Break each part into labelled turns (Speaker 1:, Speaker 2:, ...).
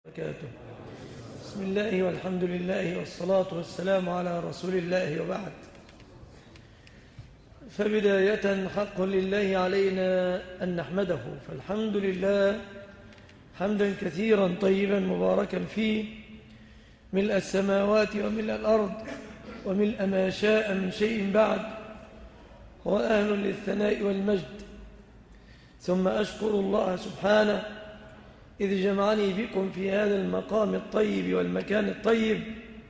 Speaker 1: وبركاته. بسم الله والحمد لله والصلاة والسلام على رسول الله وبعد. فبداية حق لله علينا أن نحمده، فالحمد لله حمدا كثيرا طيبا مباركا فيه، ملء السماوات وملء الأرض وملء ما شاء من شيء بعد، هو أهل للثناء والمجد. ثم أشكر الله سبحانه إذ جمعني بكم في هذا المقام الطيب والمكان الطيب،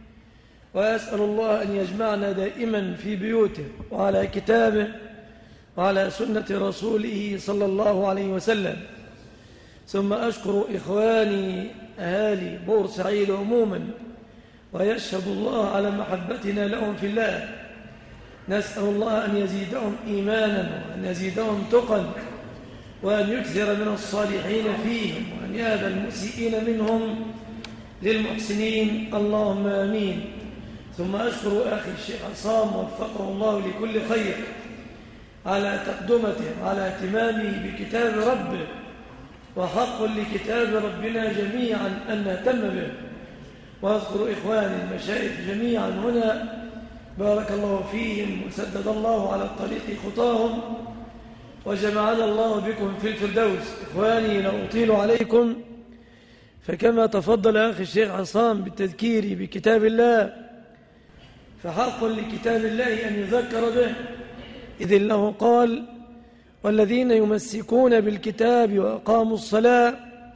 Speaker 1: وأسأل الله أن يجمعنا دائما في بيوته وعلى كتابه وعلى سنة رسوله صلى الله عليه وسلم. ثم أشكر إخواني أهالي بورسعيد عموما، ويشهد الله على محبتنا لهم في الله. نسأل الله أن يزيدهم إيمانا وأن يزيدهم تقى، وأن يكثر من الصالحين فيهم، وأن يهدى المسيئين منهم للمحسنين، اللهم آمين. ثم أشكر أخي الشيخ عصام وفقه الله لكل خير على تقدمته وعلى اهتمامه بكتاب ربه، وحق لكتاب ربنا جميعا أن نهتم به. وأذكر إخواني المشايخ جميعا هنا بارك الله فيهم وسدد الله على الطريق خطاهم، وجمعنا الله بكم في الفردوس. إخواني لا أطيل عليكم، فكما تفضل أخي الشيخ عصام بالتذكير بكتاب الله، فحق لكتاب الله أن يذكر به، إذ الله قال: والذين يمسكون بالكتاب وأقاموا الصلاة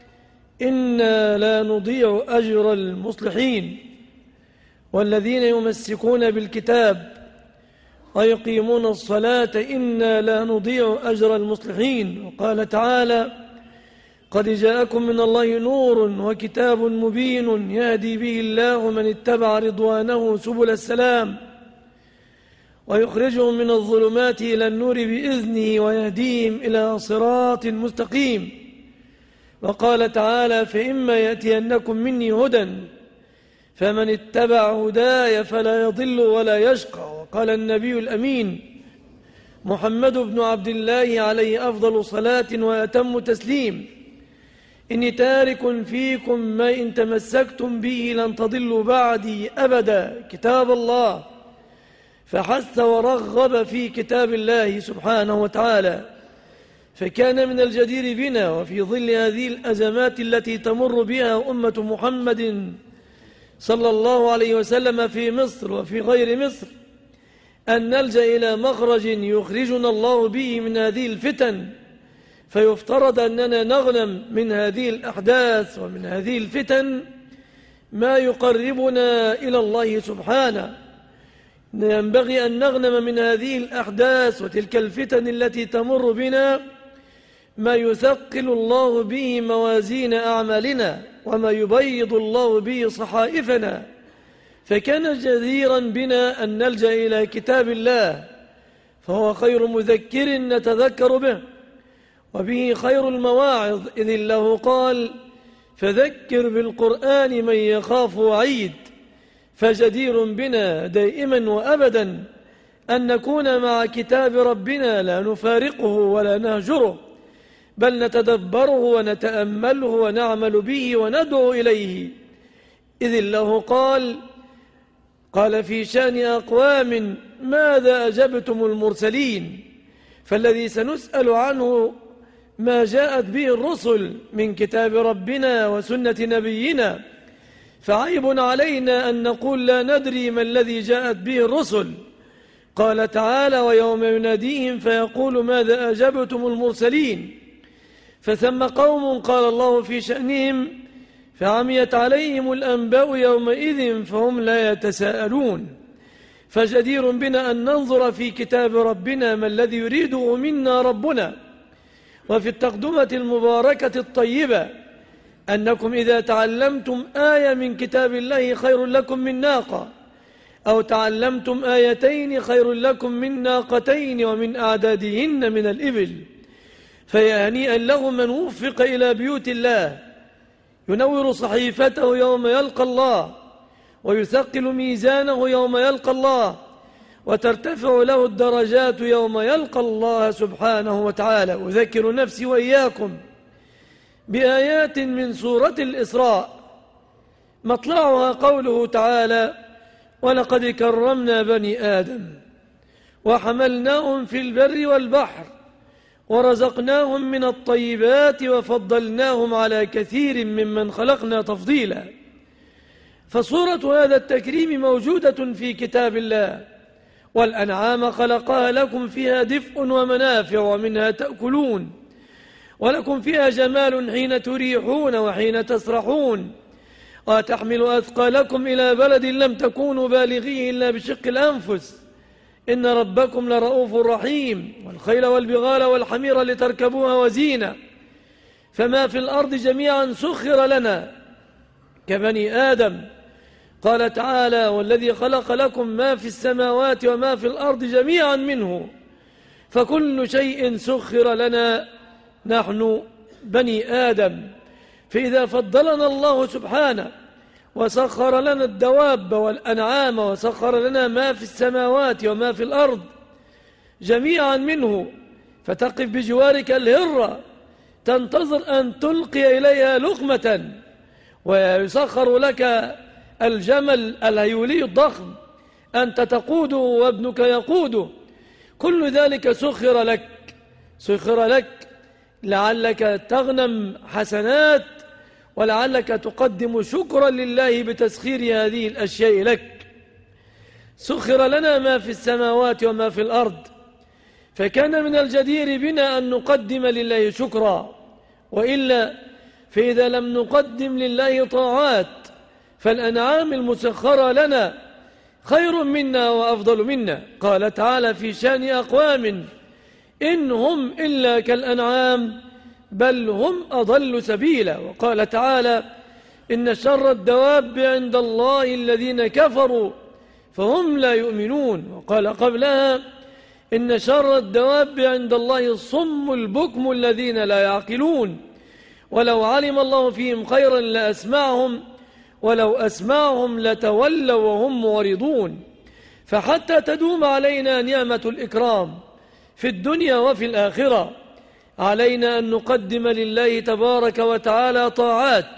Speaker 1: إنا لا نضيع أجر المصلحين. والذين يمسكون بالكتاب ويقيمون الصلاة إنا لا نضيع أجر المصلحين. وقال تعالى: قد جاءكم من الله نور وكتاب مبين يهدي به الله من اتبع رضوانه سبل السلام ويخرجهم من الظلمات إلى النور بإذنه ويهديهم إلى صراط مستقيم. وقال تعالى: فإما يأتينكم مني هدى فمن اتبع هداي فلا يضل ولا يشقى. وقال النبي الأمين محمد بن عبد الله عليه أفضل صلاة وأتم تسليم: إني تارك فيكم ما إن تمسكتم به لن تضلوا بعدي أبدا، كتاب الله. فحث ورغب في كتاب الله سبحانه وتعالى. فكان من الجدير بنا وفي ظل هذه الأزمات التي تمر بها أمة محمد صلى الله عليه وسلم في مصر وفي غير مصر أن نلجأ إلى مخرج يخرجنا الله به من هذه الفتن. فيفترض أننا نغنم من هذه الأحداث ومن هذه الفتن ما يقربنا إلى الله سبحانه. ينبغي أن نغنم من هذه الأحداث وتلك الفتن التي تمر بنا ما يثقل الله به موازين أعمالنا وما يبيض الله به صحائفنا. فكان جديرا بنا أن نلجأ إلى كتاب الله، فهو خير مذكر نتذكر به، وبه خير المواعظ، إذ الله قال: فذكر بالقرآن من يخاف وعيد. فجدير بنا دائما وأبدا أن نكون مع كتاب ربنا لا نفارقه ولا نهجره، بل نتدبره ونتأمله ونعمل به وندعو إليه. إذ الله قال في شأن أقوام: ماذا أجبتم المرسلين؟ فالذي سنسأل عنه ما جاءت به الرسل من كتاب ربنا وسنة نبينا، فعيب علينا أن نقول لا ندري ما الذي جاءت به الرسل. قال تعالى: ويوم يناديهم فيقول ماذا أجبتم المرسلين. فثم قوم قال الله في شأنهم: فعميت عليهم الأنباء يومئذ فهم لا يتساءلون. فجدير بنا أن ننظر في كتاب ربنا ما الذي يريده منا ربنا. وفي التقدمة المباركة الطيبة أنكم إذا تعلمتم آية من كتاب الله خير لكم من ناقة، أو تعلمتم آيتين خير لكم من ناقتين ومن أعدادهن من الإبل. فيا هنيئا له من وفق إلى بيوت الله ينور صحيفته يوم يلقى الله، ويثقل ميزانه يوم يلقى الله، وترتفع له الدرجات يوم يلقى الله سبحانه وتعالى. أذكر نفسي وإياكم بآيات من سورة الإسراء مطلعها قوله تعالى: ولقد كرمنا بني آدم وحملناهم في البر والبحر ورزقناهم من الطيبات وفضلناهم على كثير ممن خلقنا تفضيلا. فصورة هذا التكريم موجودة في كتاب الله. والأنعام خلقها لكم فيها دفء ومنافع ومنها تأكلون ولكم فيها جمال حين تريحون وحين تسرحون وتحمل أثقالكم إلى بلد لم تكونوا بالغيه إلا بشق الأنفس إن ربكم لرؤوف رحيم. والخيل والبغال والحمير لتركبوها وزينة. فما في الأرض جميعا سخر لنا كبني آدم. قال تعالى: والذي خلق لكم ما في السماوات وما في الأرض جميعا منه. فكل شيء سخر لنا نحن بني آدم. فإذا فضلنا الله سبحانه وسخر لنا الدواب والأنعام وسخر لنا ما في السماوات وما في الأرض جميعا منه، فتقف بجوارك الهرة تنتظر أن تلقي إليها لقمة، ويسخر لك الجمل الهيولي الضخم أنت تقوده وابنك يقوده. كل ذلك سخر لك لعلك تغنم حسنات ولعلك تقدم شكرا لله بتسخير هذه الأشياء لك. سخر لنا ما في السماوات وما في الأرض، فكان من الجدير بنا أن نقدم لله شكرا، وإلا فإذا لم نقدم لله طاعات فالأنعام المسخرة لنا خير منا وأفضل منا. قال تعالى في شأن أقوام: إن هم إلا كالأنعام بل هم أضل سبيلا. وقال تعالى: إن شر الدواب عند الله الذين كفروا فهم لا يؤمنون. وقال قبلها: إن شر الدواب عند الله الصم البكم الذين لا يعقلون. ولو علم الله فيهم خيرا لأسمعهم ولو أسمعهم لتولوا وهم معرضون. فحتى تدوم علينا نعمة الإكرام في الدنيا وفي الآخرة علينا أن نقدم لله تبارك وتعالى طاعات،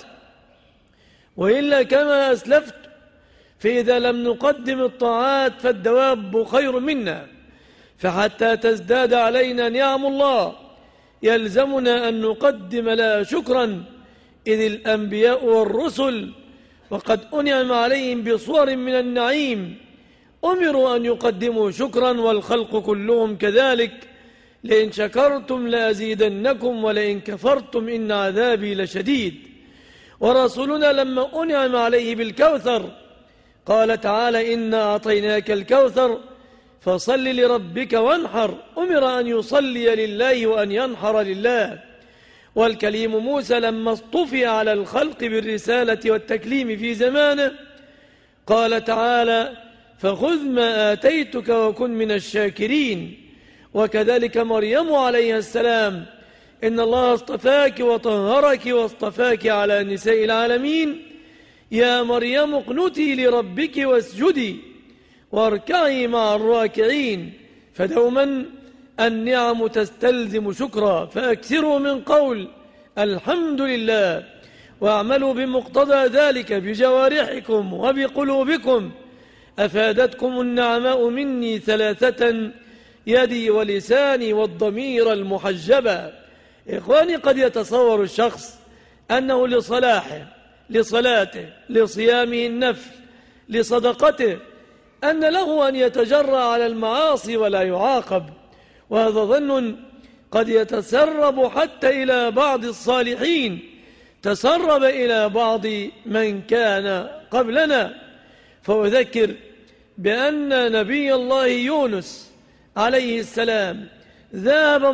Speaker 1: وإلا كما أسلفت فإذا لم نقدم الطاعات فالدواب خير منا. فحتى تزداد علينا نعم الله يلزمنا أن نقدم لها شكرا، إذ الأنبياء والرسل وقد أنعم عليهم بصور من النعيم أمروا أن يقدموا شكرا، والخلق كلهم كذلك. لئن شكرتم لأزيدنكم ولئن كفرتم إن عذابي لشديد. ورسولنا لما أنعم عليه بالكوثر قال تعالى: إنا أعطيناك الكوثر فصل لربك وانحر. أمر أن يصلي لله وأن ينحر لله. والكليم موسى لما اصطفي على الخلق بالرسالة والتكليم في زمانه قال تعالى: فخذ ما آتيتك وكن من الشاكرين. وكذلك مريم عليها السلام: إن الله اصطفاك وطهرك واصطفاك على نساء العالمين. يا مريم اقنتي لربك واسجدي واركعي مع الراكعين. فدوما النعم تستلزم شكرا، فأكثروا من قول الحمد لله واعملوا بمقتضى ذلك بجوارحكم وبقلوبكم. أفادتكم النعماء مني ثلاثة: يدي ولساني والضمير المحجبة. إخواني، قد يتصور الشخص أنه لصلاحه، لصلاته، لصيامه النفل، لصدقته، أن له أن يتجرأ على المعاصي ولا يعاقب، وهذا ظن قد يتسرب حتى إلى بعض الصالحين، تسرب إلى بعض من كان قبلنا. فأذكر بأن نبي الله يونس عليه السلام ذهب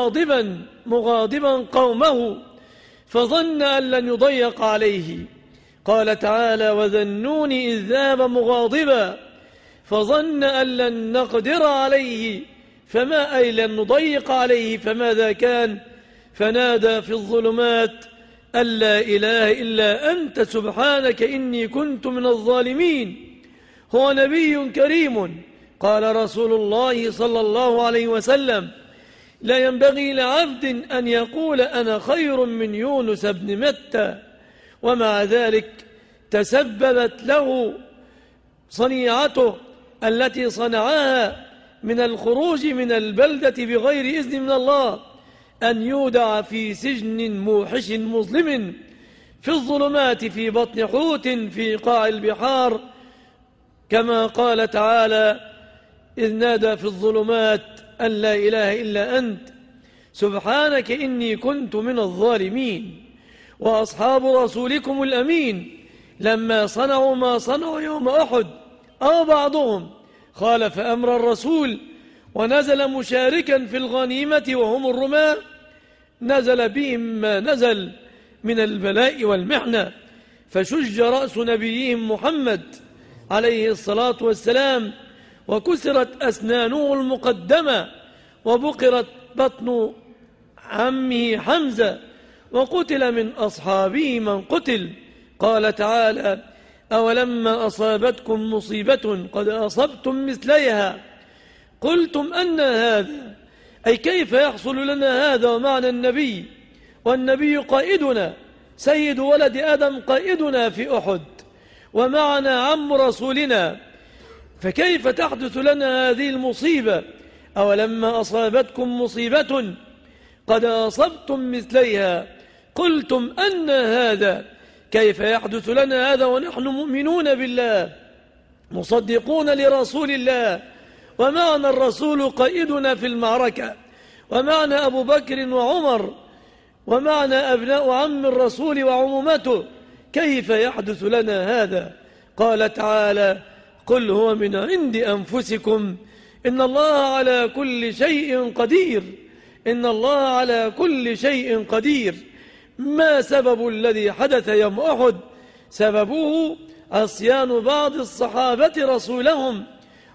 Speaker 1: مغاضبا قومه فظن أن لن يضيق عليه. قال تعالى: وذنون إذ ذهب مغاضبا فظن أن لن نقدر عليه فما أي لن نضيق عليه فماذا كان؟ فنادى في الظلمات أن لا إله إلا أنت سبحانك إني كنت من الظالمين. هو نبي كريم. قال رسول الله صلى الله عليه وسلم: لا ينبغي لعبد أن يقول أنا خير من يونس بن متى. ومع ذلك تسببت له صنيعته التي صنعها من الخروج من البلدة بغير إذن من الله أن يودع في سجن موحش مظلم في الظلمات في بطن حوت في قاع البحار، كما قال تعالى: إذ نادى في الظلمات أن لا إله إلا أنت سبحانك إني كنت من الظالمين. وأصحاب رسولكم الأمين لما صنعوا ما صنعوا يوم أحد أو بعضهم خالف أمر الرسول ونزل مشاركا في الغنيمة وهم الرماة، نزل بهم ما نزل من البلاء والمحنة، فشج رأس نبيهم محمد عليه الصلاة والسلام، وكسرت أسنانه المقدمة، وبقرت بطن عمه حمزة، وقتل من أصحابه من قتل. قال تعالى: أولما أصابتكم مصيبة قد أصبتم مثليها قلتم أن هذا، أي كيف يحصل لنا هذا ومعنى النبي، والنبي قائدنا سيد ولد آدم قائدنا في أحد ومعنا عم رسولنا، فكيف تحدث لنا هذه المصيبة؟ أولما أصابتكم مصيبة قد أصبتم مثليها قلتم أن هذا، كيف يحدث لنا هذا ونحن مؤمنون بالله مصدقون لرسول الله، ومعنا الرسول قائدنا في المعركة، ومعنا أبو بكر وعمر، ومعنا أبناء عم الرسول وعمومته، كيف يحدث لنا هذا؟ قال تعالى: قل هو من عند أنفسكم إن الله على كل شيء قدير، إن الله على كل شيء قدير. ما سبب الذي حدث يوم أحد؟ سببه عصيان بعض الصحابة رسولهم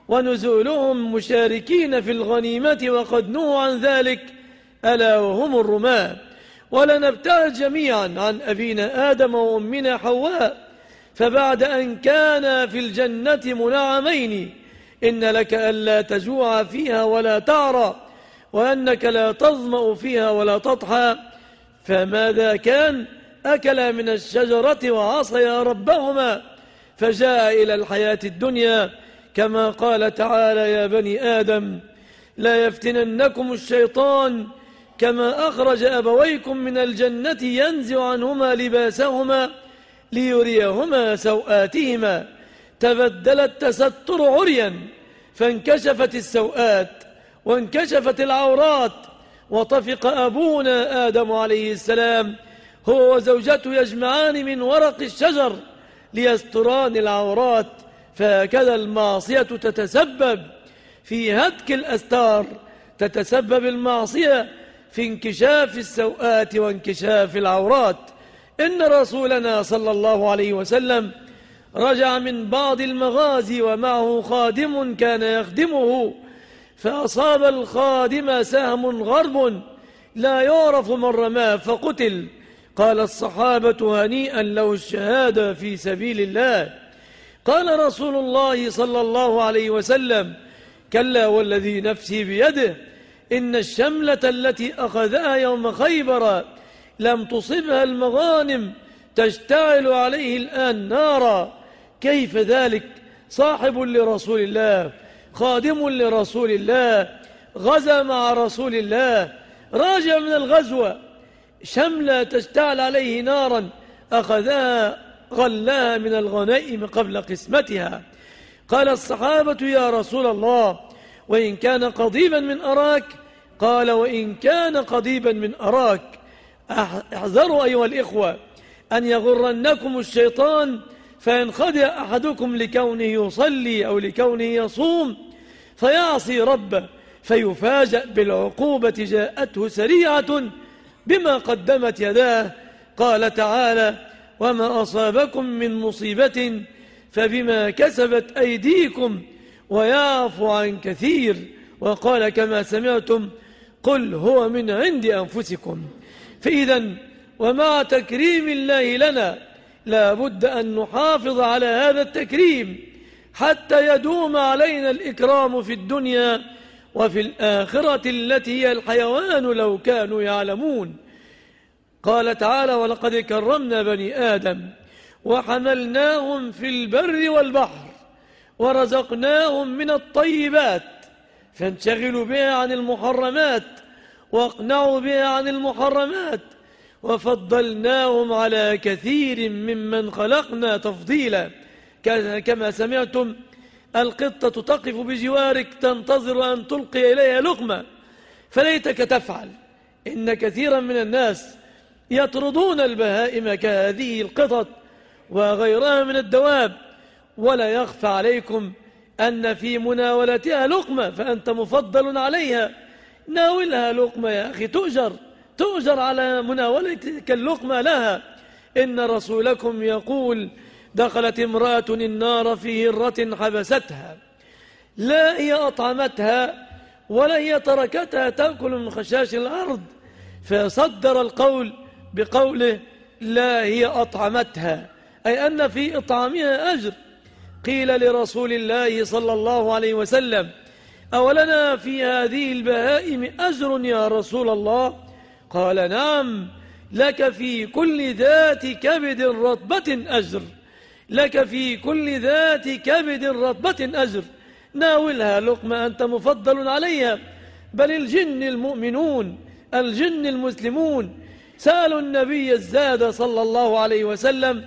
Speaker 1: ونزولهم مشاركين في الغنيمة وقد نهوا عن ذلك، ألا وهم الرماة. ولنبتعد جميعا عن أبينا آدم وأمنا حواء، فبعد أن كان في الجنة منعمين، إن لك ألا تجوع فيها ولا تعرى، وأنك لا تظمأ فيها ولا تضحى، فماذا كان؟ أكلا من الشجرة وعصيا ربهما فجاء إلى الحياة الدنيا، كما قال تعالى: يا بني آدم لا يفتننكم الشيطان كما أخرج أبويكم من الجنة ينزع عنهما لباسهما ليريهما سوآتهما، تبدل التستر عريا فانكشفت السوآت وانكشفت العورات، وطفق أبونا آدم عليه السلام هو وزوجته يجمعان من ورق الشجر ليستران العورات. فهكذا المعصية تتسبب في هتك الأستار، تتسبب المعصية في انكشاف السوآت وانكشاف العورات. إن رسولنا صلى الله عليه وسلم رجع من بعض المغازي ومعه خادم كان يخدمه، فأصاب الخادم سهم غرب لا يعرف من رماه فقتل. قال الصحابة: هنيئا له الشهادة في سبيل الله. قال رسول الله صلى الله عليه وسلم: كلا والذي نفسي بيده إن الشملة التي أخذها يوم خيبر لم تصبها المغانم تشتعل عليه الآن نارا. كيف ذلك؟ صاحب لرسول الله، خادم لرسول الله، غزا مع رسول الله، راجع من الغزوة، شملة تشتعل عليه نارا أخذها غلها من الغنائم قبل قسمتها. قال الصحابة: يا رسول الله وإن كان قضيبا من أراك؟ قال: وإن كان قضيبا من أراك. احذروا أيها الإخوة أن يغرنكم الشيطان فينخدع أحدكم لكونه يصلي أو لكونه يصوم فيعصي ربه فيفاجأ بالعقوبة جاءته سريعة بما قدمت يداه. قال تعالى: وما أصابكم من مصيبة فبما كسبت أيديكم ويعفو عن كثير. وقال: كما سمعتم قل هو من عند أنفسكم. فإذا ومع تكريم الله لنا لا بد أن نحافظ على هذا التكريم حتى يدوم علينا الإكرام في الدنيا وفي الآخرة التي هي الحيوان لو كانوا يعلمون. قال تعالى: ولقد كرمنا بني آدم وحملناهم في البر والبحر ورزقناهم من الطيبات فانشغلوا بها عن المحرمات واقنعوا بها عن المحرمات وفضلناهم على كثير ممن خلقنا تفضيلا. كما سمعتم القطة تقف بجوارك تنتظر أن تلقي إليها لقمة، فليتك تفعل. إن كثيرا من الناس يطردون البهائم كهذه القطط وغيرها من الدواب، ولا يخفى عليكم أن في مناولتها لقمة فأنت مفضل عليها. ناولها لقمة يا أخي، تؤجر على مناولتك اللقمة لها. إن رسولكم يقول: دخلت امرأة النار في هرة حبستها، لا هي أطعمتها ولا هي تركتها تأكل من خشاش الأرض، فصدر القول بقوله: لا هي أطعمتها، أي أن في إطعامها أجر. قيل لرسول الله صلى الله عليه وسلم: أولنا في هذه البهائم أجر يا رسول الله؟ قال: نعم، لك في كل ذات كبد رطبة أجر، لك في كل ذات كبد رطبة أجر. ناولها لقمة، أنت مفضل عليها. بل الجن المؤمنون، الجن المسلمون سألوا النبي الزاد صلى الله عليه وسلم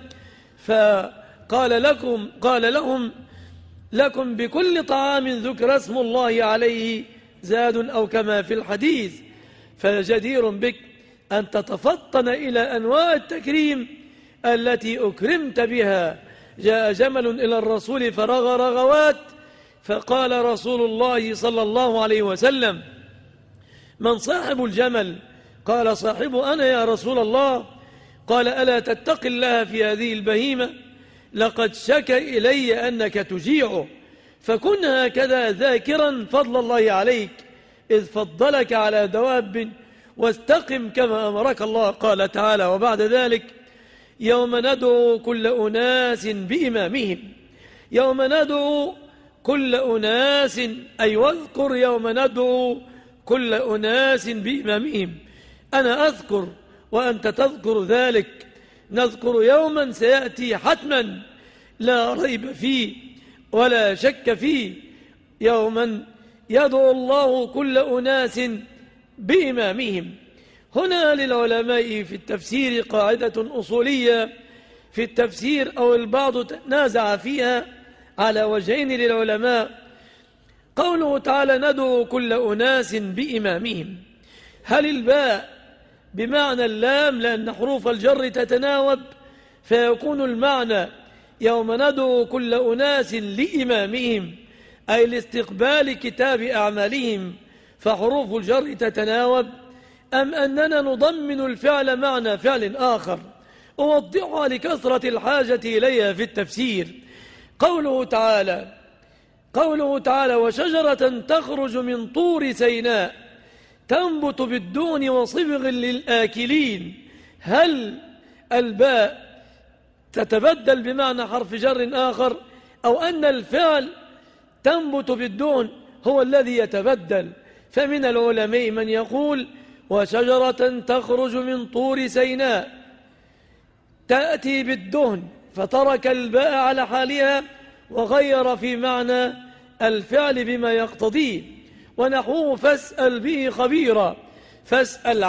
Speaker 1: قال لهم: لكم بكل طعام ذكر اسم الله عليه زاد، أو كما في الحديث. فجدير بك أن تتفطن إلى أنواع التكريم التي أكرمت بها. جاء جمل إلى الرسول فرغ رغوات، فقال رسول الله صلى الله عليه وسلم: من صاحب الجمل؟ قال: صاحب أنا يا رسول الله. قال: ألا تتق الله في هذه البهيمة؟ لقد شكى إلي أنك تجيعه، فكن هكذا ذاكرا فضل الله عليك إذ فضلك على دواب، واستقم كما أمرك الله. قال تعالى: وبعد ذلك يوم ندعو كل أناس بإمامهم. يوم ندعو كل أناس، أي واذكر يوم ندعو كل أناس بإمامهم. أنا أذكر وأنت تذكر ذلك. نذكر يوما سيأتي حتما لا ريب فيه ولا شك فيه، يوما يدعو الله كل أناس بإمامهم. هنا للعلماء في التفسير قاعدة أصولية في التفسير، أو البعض تنازع فيها على وجهين للعلماء. قوله تعالى: ندعو كل أناس بإمامهم، هل الباء بمعنى اللام لأن حروف الجر تتناوب، فيكون المعنى يوم ندعو كل أناس لإمامهم أي لاستقبال كتاب أعمالهم فحروف الجر تتناوب، أم أننا نضمن الفعل معنى فعل آخر؟ أوضحها لكثرة الحاجة إليها في التفسير. قوله تعالى: وشجرة تخرج من طور سيناء تنبت بالدهن وصبغ للآكلين، هل الباء تتبدل بمعنى حرف جر آخر، أو أن الفعل تنبت بالدهن هو الذي يتبدل؟ فمن العلماء من يقول: وشجرة تخرج من طور سيناء تأتي بالدهن، فترك الباء على حالها وغير في معنى الفعل بما يقتضيه. ونحوه: فاسأل به خبيرا، فاسأل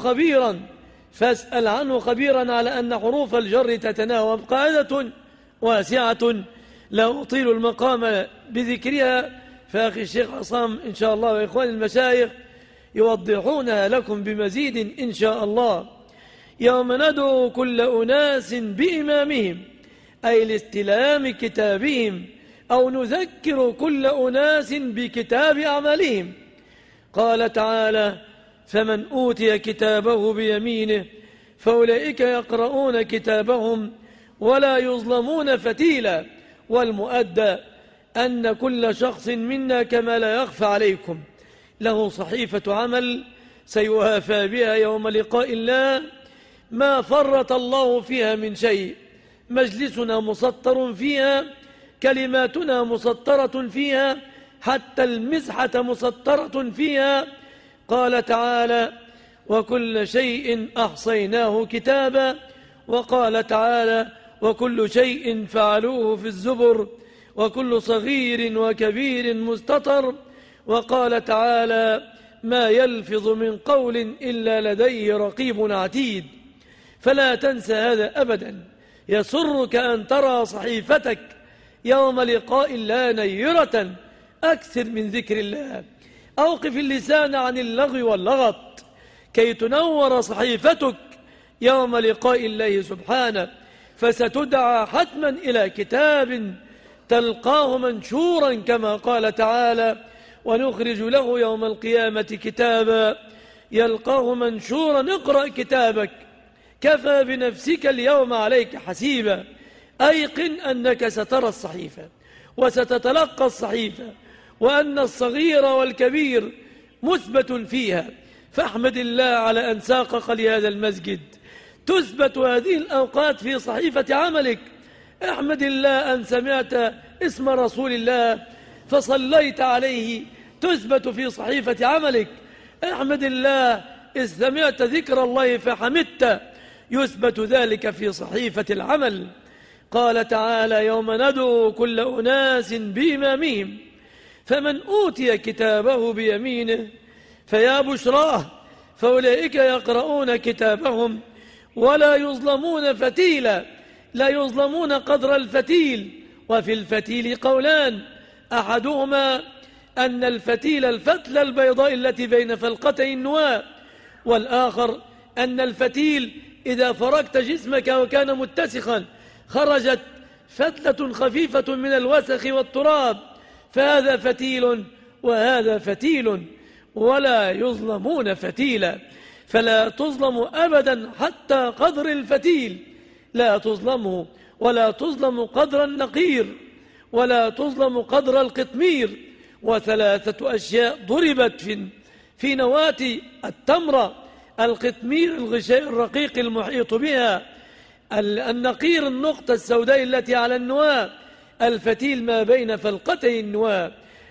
Speaker 1: عنه خبيرا على أن حروف الجر تتناوب. قاعدة واسعة لا أطيل المقام بذكرها، فأخي الشيخ عصام إن شاء الله وإخوان المشايخ يوضحونها لكم بمزيد إن شاء الله. يوم ندعو كل أناس بإمامهم أي لاستلام كتابهم، أو نذكر كل أناس بكتاب أعمالهم. قال تعالى: فمن أوتي كتابه بيمينه فأولئك يقرؤون كتابهم ولا يظلمون فتيلا. والمؤدى أن كل شخص منا كما لا يخفى عليكم له صحيفة عمل سيوافى بها يوم لقاء الله، ما فرط الله فيها من شيء. مجلسنا مسطر فيها، كلماتنا مسطرة فيها، حتى المسحة مسطرة فيها. قال تعالى: وكل شيء أحصيناه كتابا. وقال تعالى: وكل شيء فعلوه في الزبر وكل صغير وكبير مستطر. وقال تعالى: ما يلفظ من قول إلا لديه رقيب عتيد. فلا تنسى هذا أبدا. يسرك أن ترى صحيفتك يوم لقاء الله نيرة. أكثر من ذكر الله. أوقف اللسان عن اللغو واللغط كي تنور صحيفتك يوم لقاء الله سبحانه، فستدعى حتما إلى كتاب تلقاه منشورا كما قال تعالى: ونخرج له يوم القيامة كتابا يلقاه منشورا. اقرأ كتابك كفى بنفسك اليوم عليك حسيبا. أيقن أنك سترى الصحيفة وستتلقى الصحيفة، وأن الصغير والكبير مثبت فيها. فاحمد الله على أن ساقك لهذا المسجد تثبت هذه الأوقات في صحيفة عملك. احمد الله أن سمعت اسم رسول الله فصليت عليه تثبت في صحيفة عملك. احمد الله إذ سمعت ذكر الله فحمدت يثبت ذلك في صحيفة العمل. قال تعالى: يوم ندعو كل أناس بإمامهم فمن أوتي كتابه بيمينه فيا بشراه فأولئك يقرؤون كتابهم ولا يظلمون فتيلا. لا يظلمون قدر الفتيل. وفي الفتيل قولان: أحدهما أن الفتيل الفتلة البيضاء التي بين فلقتي النواة، والآخر أن الفتيل إذا فرقت جسمك وكان متسخا خرجت فتلة خفيفة من الوسخ والتراب، فهذا فتيل وهذا فتيل ولا يظلمون فتيلا. فلا تظلم أبدا حتى قدر الفتيل، لا تظلمه، ولا تظلم قدر النقير، ولا تظلم قدر القطمير. وثلاثة أشياء ضربت في نواة التمرة: القطمير الغشاء الرقيق المحيط بها، النقير النقطة السوداء التي على النواة، الفتيل ما بين فلقتي النواة.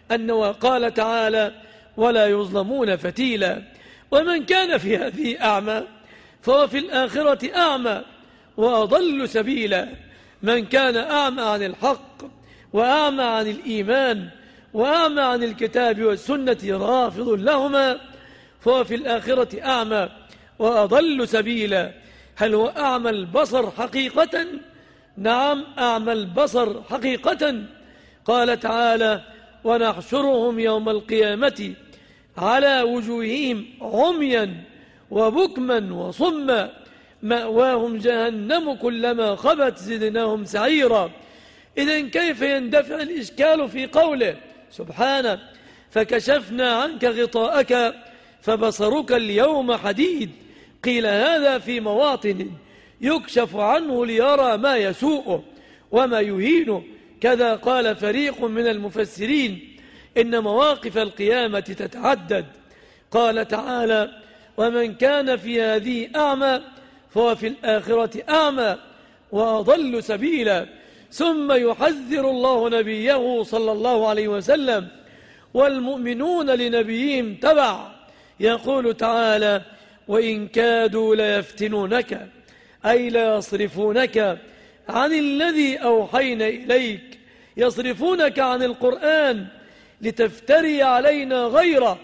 Speaker 1: قال تعالى: ولا يظلمون فتيلا. ومن كان في هذه أعمى فهو في الآخرة أعمى وأضل سبيلا. من كان أعمى عن الحق وأعمى عن الإيمان وأعمى عن الكتاب والسنة رافض لهما فهو في الآخرة أعمى وأضل سبيلا. هل هو أعمى البصر حقيقة؟ نعم، أعمى البصر حقيقة. قال تعالى: ونحشرهم يوم القيامة على وجوههم عميا وبكما وصما مأواهم جهنم كلما خبت زدناهم سعيرا. إذن كيف يندفع الإشكال في قوله سبحانه: فكشفنا عنك غطاءك فبصرك اليوم حديد؟ قيل هذا في مواطن يكشف عنه ليرى ما يسوءه وما يهينه. كذا قال فريق من المفسرين: إن مواقف القيامة تتعدد. قال تعالى: ومن كان في هذه أعمى فهو في الآخرة أعمى وأضل سبيلا. ثم يحذر الله نبيه صلى الله عليه وسلم والمؤمنون لنبيهم تبع. يقول تعالى: وإن كادوا ليفتنونك أي ليصرفونك عن الذي أوحينا إليك، يصرفونك عن القرآن لتفتري علينا غيره.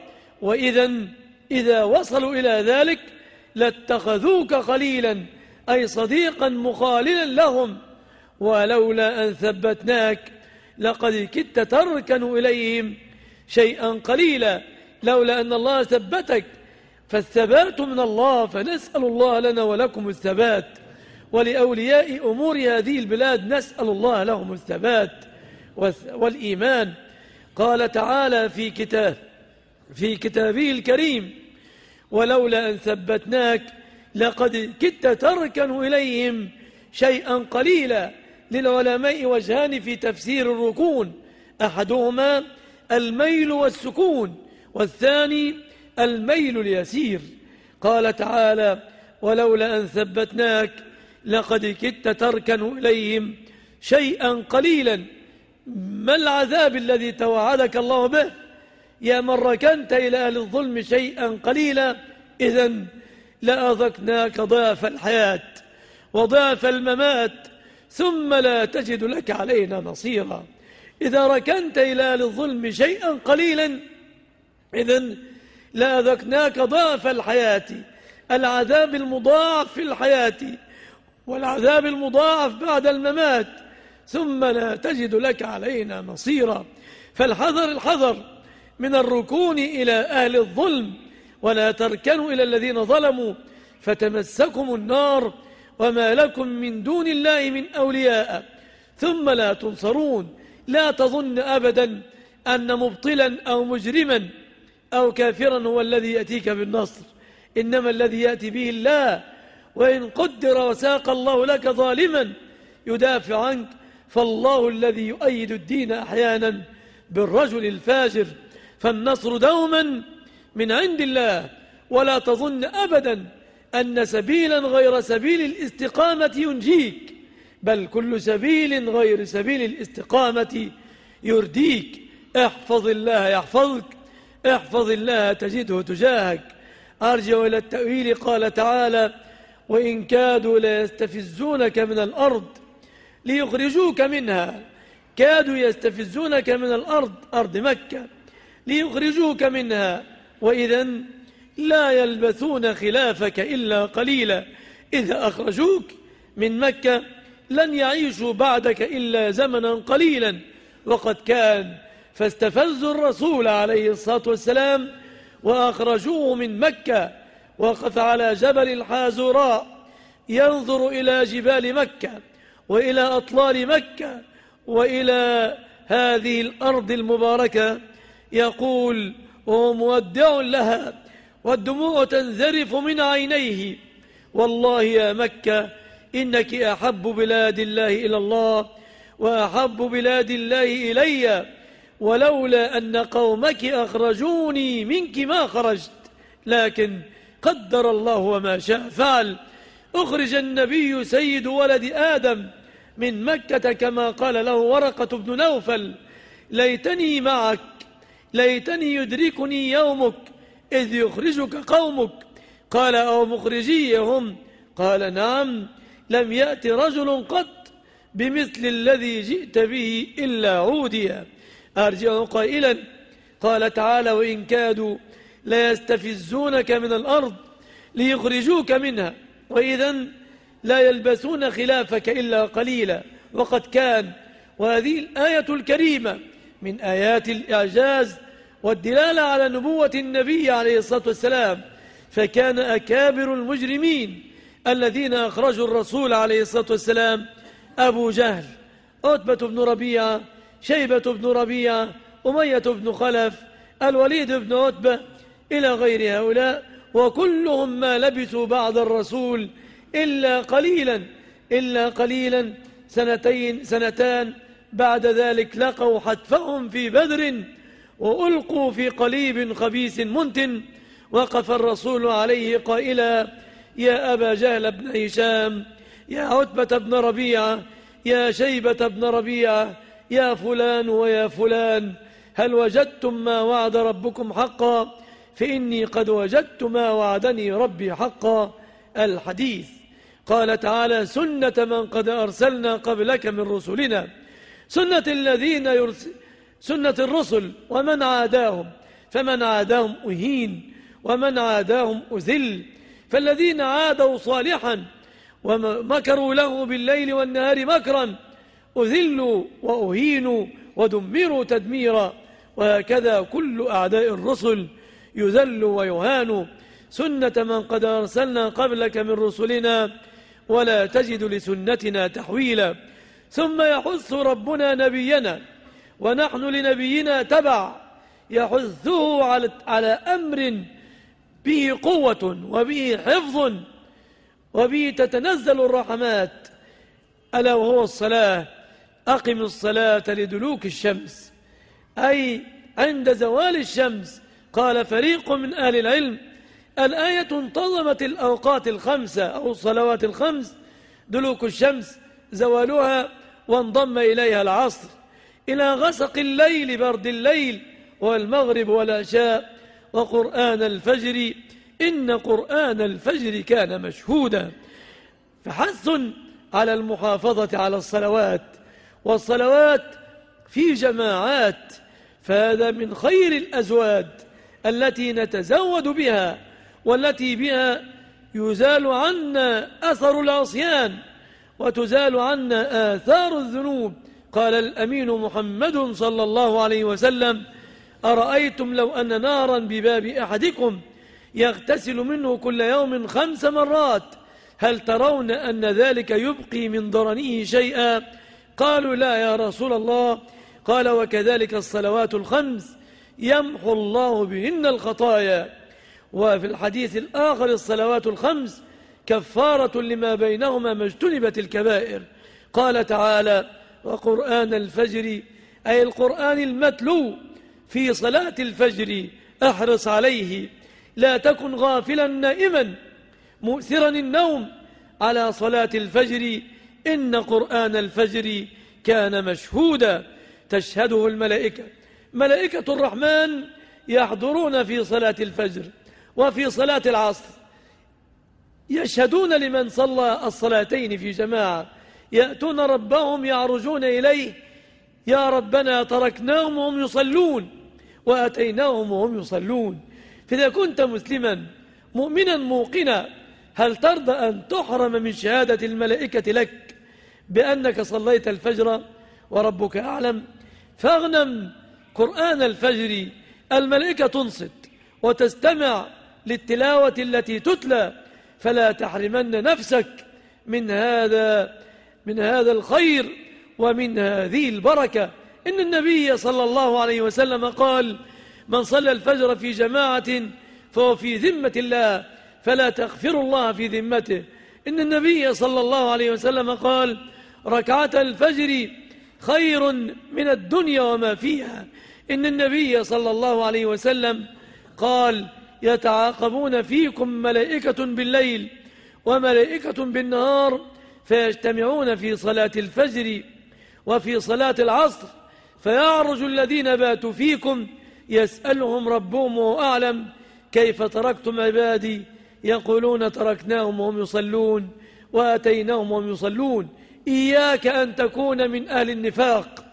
Speaker 1: إذا وصلوا إلى ذلك لاتخذوك خليلا أي صديقا مخاللا لهم، ولولا أن ثبتناك لقد كدت تركن إليهم شيئا قليلا. لولا أن الله ثبتك، فالثبات من الله، فنسأل الله لنا ولكم الثبات، ولأولياء أمور هذه البلاد نسأل الله لهم الثبات والإيمان. قال تعالى في كتابه الكريم: ولولا أن ثبتناك لقد كدت تركن إليهم شيئا قليلا. للعلماء وجهان في تفسير الركون: أحدهما الميل والسكون، والثاني الميل اليسير. قال تعالى: ولولا أن ثبتناك لقد كدت تركن إليهم شيئا قليلا. ما العذاب الذي توعدك الله به يا من ركنت إلى أهل الظلم شيئا قليلا؟ إذن لأذقناك ضعف الحياة وضعف الممات ثم لا تجد لك علينا نصيرا. إذا ركنت إلى للظلم شيئا قليلا إذن لأذقناك ضعف الحياة، العذاب المضاعف في الحياة والعذاب المضاعف بعد الممات، ثم لا تجد لك علينا نصيرا. فالحذر الحذر من الركون إلى أهل الظلم، ولا تركنوا إلى الذين ظلموا فتمسكم النار وما لكم من دون الله من أولياء ثم لا تنصرون. لا تظن أبدا أن مبطلا أو مجرما أو كافرا هو الذي يأتيك بالنصر، إنما الذي يأتي به الله، وإن قدر وساق الله لك ظالما يدافع عنك فالله الذي يؤيد الدين أحيانا بالرجل الفاجر. فالنصر دوما من عند الله، ولا تظن أبدا أن سبيلا غير سبيل الاستقامة ينجيك، بل كل سبيل غير سبيل الاستقامة يرديك. احفظ الله يحفظك، احفظ الله تجده تجاهك. أرجع إلى التأويل، قال تعالى: وإن كادوا ليستفزونك من الأرض ليخرجوك منها. كادوا يستفزونك من الأرض، أرض مكة، ليخرجوك منها، وإذن لا يلبثون خلافك إلا قليلا. إذا أخرجوك من مكة لن يعيشوا بعدك إلا زمنا قليلا، وقد كان فاستفزوا الرسول عليه الصلاة والسلام وأخرجوه من مكة. وقف على جبل الحازوراء ينظر إلى جبال مكة وإلى أطلال مكة وإلى هذه الأرض المباركة، يقول وهو مودع لها والدموع تنذرف من عينيه: والله يا مكة إنك أحب بلاد الله إلى الله وأحب بلاد الله إلي، ولولا أن قومك أخرجوني منك ما خرجت، لكن قدر الله وما شاء فعل. أخرج النبي سيد ولد آدم من مكة كما قال له ورقة بن نوفل: ليتني معك، ليتني يدركني يومك إذ يخرجك قومك. قال: أو مخرجيهم؟ قال: نعم، لم يأت رجل قط بمثل الذي جئت به إلا عوديا. أرجع قائلا: قال تعالى: وإن كادوا ليستفزونك من الأرض ليخرجوك منها، وإذن لا يلبسون خلافك إلا قليلا. وقد كان، وهذه الآية الكريمة من آيات الإعجاز والدلالة على نبوة النبي عليه الصلاة والسلام، فكان أكابر المجرمين الذين أخرجوا الرسول عليه الصلاة والسلام: أبو جهل، عتبة بن ربيعة، شيبة بن ربيعة، أمية بن خلف، الوليد بن عتبة، إلى غير هؤلاء، وكلهم ما لبثوا بعد الرسول إلا قليلا، سنتان بعد ذلك لقوا حتفهم في بدر وألقوا في قليب خبيث منتن. وقف الرسول عليه قائلا: يا أبا جهل بن هشام، يا عتبة بن ربيعة، يا شيبة بن ربيعة، يا فلان ويا فلان، هل وجدتم ما وعد ربكم حقا؟ فإني قد وجدت ما وعدني ربي حقا. الحديث. قال تعالى: سنة من قد أرسلنا قبلك من رسلنا، سنة الرسل، ومن عاداهم فمن عاداهم أهين ومن عاداهم أذل. فالذين عادوا صالحا ومكروا له بالليل والنهار مكرا أذلوا وأهينوا ودمروا تدميرا. وهكذا كل أعداء الرسل يذل ويهان. سنة من قد أرسلنا قبلك من رسلنا ولا تجد لسنتنا تحويلا. ثم يحث ربنا نبينا ونحن لنبينا تبع، يحثه على أمر به قوة وبه حفظ وبه تتنزل الرحمات، ألا وهو الصلاة. أقم الصلاة لدلوك الشمس، أي عند زوال الشمس. قال فريق من أهل العلم: الآية انتظمت الأوقات الخمسة أو الصلوات الخمس، دلوك الشمس، زوالها، وانضم إليها العصر، إلى غسق الليل، برد الليل، والمغرب والعشاء، وقرآن الفجر، إن قرآن الفجر كان مشهودا. فحث على المحافظة على الصلوات، والصلوات في جماعات، فهذا من خير الأزواد التي نتزود بها، والتي بها يزال عنا أثر العصيان وتزال عنا آثار الذنوب. قال الأمين محمد صلى الله عليه وسلم: أرأيتم لو أن نارا بباب أحدكم يغتسل منه كل يوم 5 مرات هل ترون أن ذلك يبقي من ضرنه شيئا؟ قالوا: لا يا رسول الله. قال: وكذلك الصلوات ال5 يمحو الله بهن الخطايا. وفي الحديث الآخر: الصلوات ال5 كفارة لما بينهما ما اجتنبت الكبائر. قال تعالى: وقرآن الفجر، أي القرآن المتلو في صلاة الفجر احرص عليه، لا تكن غافلا نائما مؤثرا النوم على صلاة الفجر، إن قرآن الفجر كان مشهودا تشهده الملائكة. ملائكة الرحمن يحضرون في صلاة الفجر وفي صلاة العصر، يشهدون لمن صلى الصلاتين في جماعة، يأتون ربهم يعرجون إليه: يا ربنا تركناهم وهم يصلون وأتيناهم وهم يصلون. فإذا كنت مسلما مؤمنا موقنا، هل ترضى أن تحرم من شهادة الملائكة لك بأنك صليت الفجر وربك أعلم؟ فاغنم قرآن الفجر، الملائكة تنصت وتستمع للتلاوة التي تتلى، فلا تحرمن نفسك من هذا الخير ومن هذه البركة. إن النبي صلى الله عليه وسلم قال: من صلى الفجر في جماعة فهو في ذمة الله فلا تغفر الله في ذمته. إن النبي صلى الله عليه وسلم قال: ركعة الفجر خير من الدنيا وما فيها. إن النبي صلى الله عليه وسلم قال: يتعاقبون فيكم ملائكة بالليل وملائكة بالنهار، فيجتمعون في صلاة الفجر وفي صلاة العصر، فيعرج الذين باتوا فيكم يسألهم ربهم وهو أعلم: كيف تركتم عبادي؟ يقولون: تركناهم وهم يصلون وأتيناهم وهم يصلون. إياك أن تكون من أهل النفاق،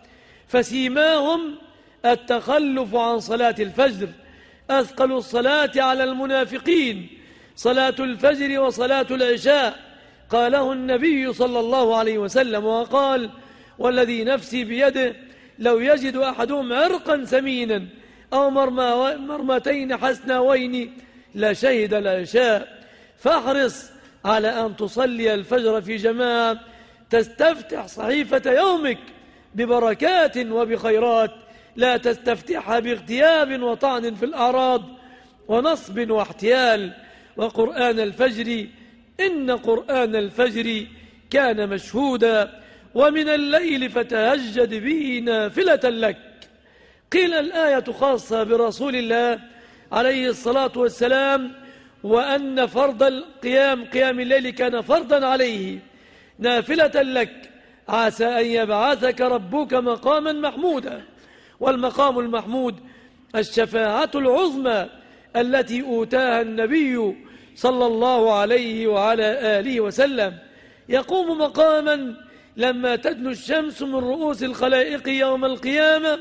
Speaker 1: فسيماهم التخلف عن صلاة الفجر. أثقل الصلاة على المنافقين صلاة الفجر وصلاة العشاء، قاله النبي صلى الله عليه وسلم، وقال: والذي نفسي بيده لو يجد أحدهم عرقا ثمينا أو مرمتين حسناوين لشهد العشاء. فاحرص على أن تصلي الفجر في جماعة، تستفتح صحيفة يومك ببركات وبخيرات، لا تستفتحها باغتياب وطعن في الأعراض ونصب واحتيال. وقرآن الفجر، إن قرآن الفجر كان مشهودا، ومن الليل فتهجد به نافلة لك. قيل الآية خاصة برسول الله عليه الصلاة والسلام، وأن فرض قيام الليل كان فرضا عليه نافلة لك، عسى أن يبعثك ربك مقاما محمودا. والمقام المحمود الشفاعة العظمى التي أوتاها النبي صلى الله عليه وعلى آله وسلم. يقوم مقاما لما تدنو الشمس من رؤوس الخلائق يوم القيامة،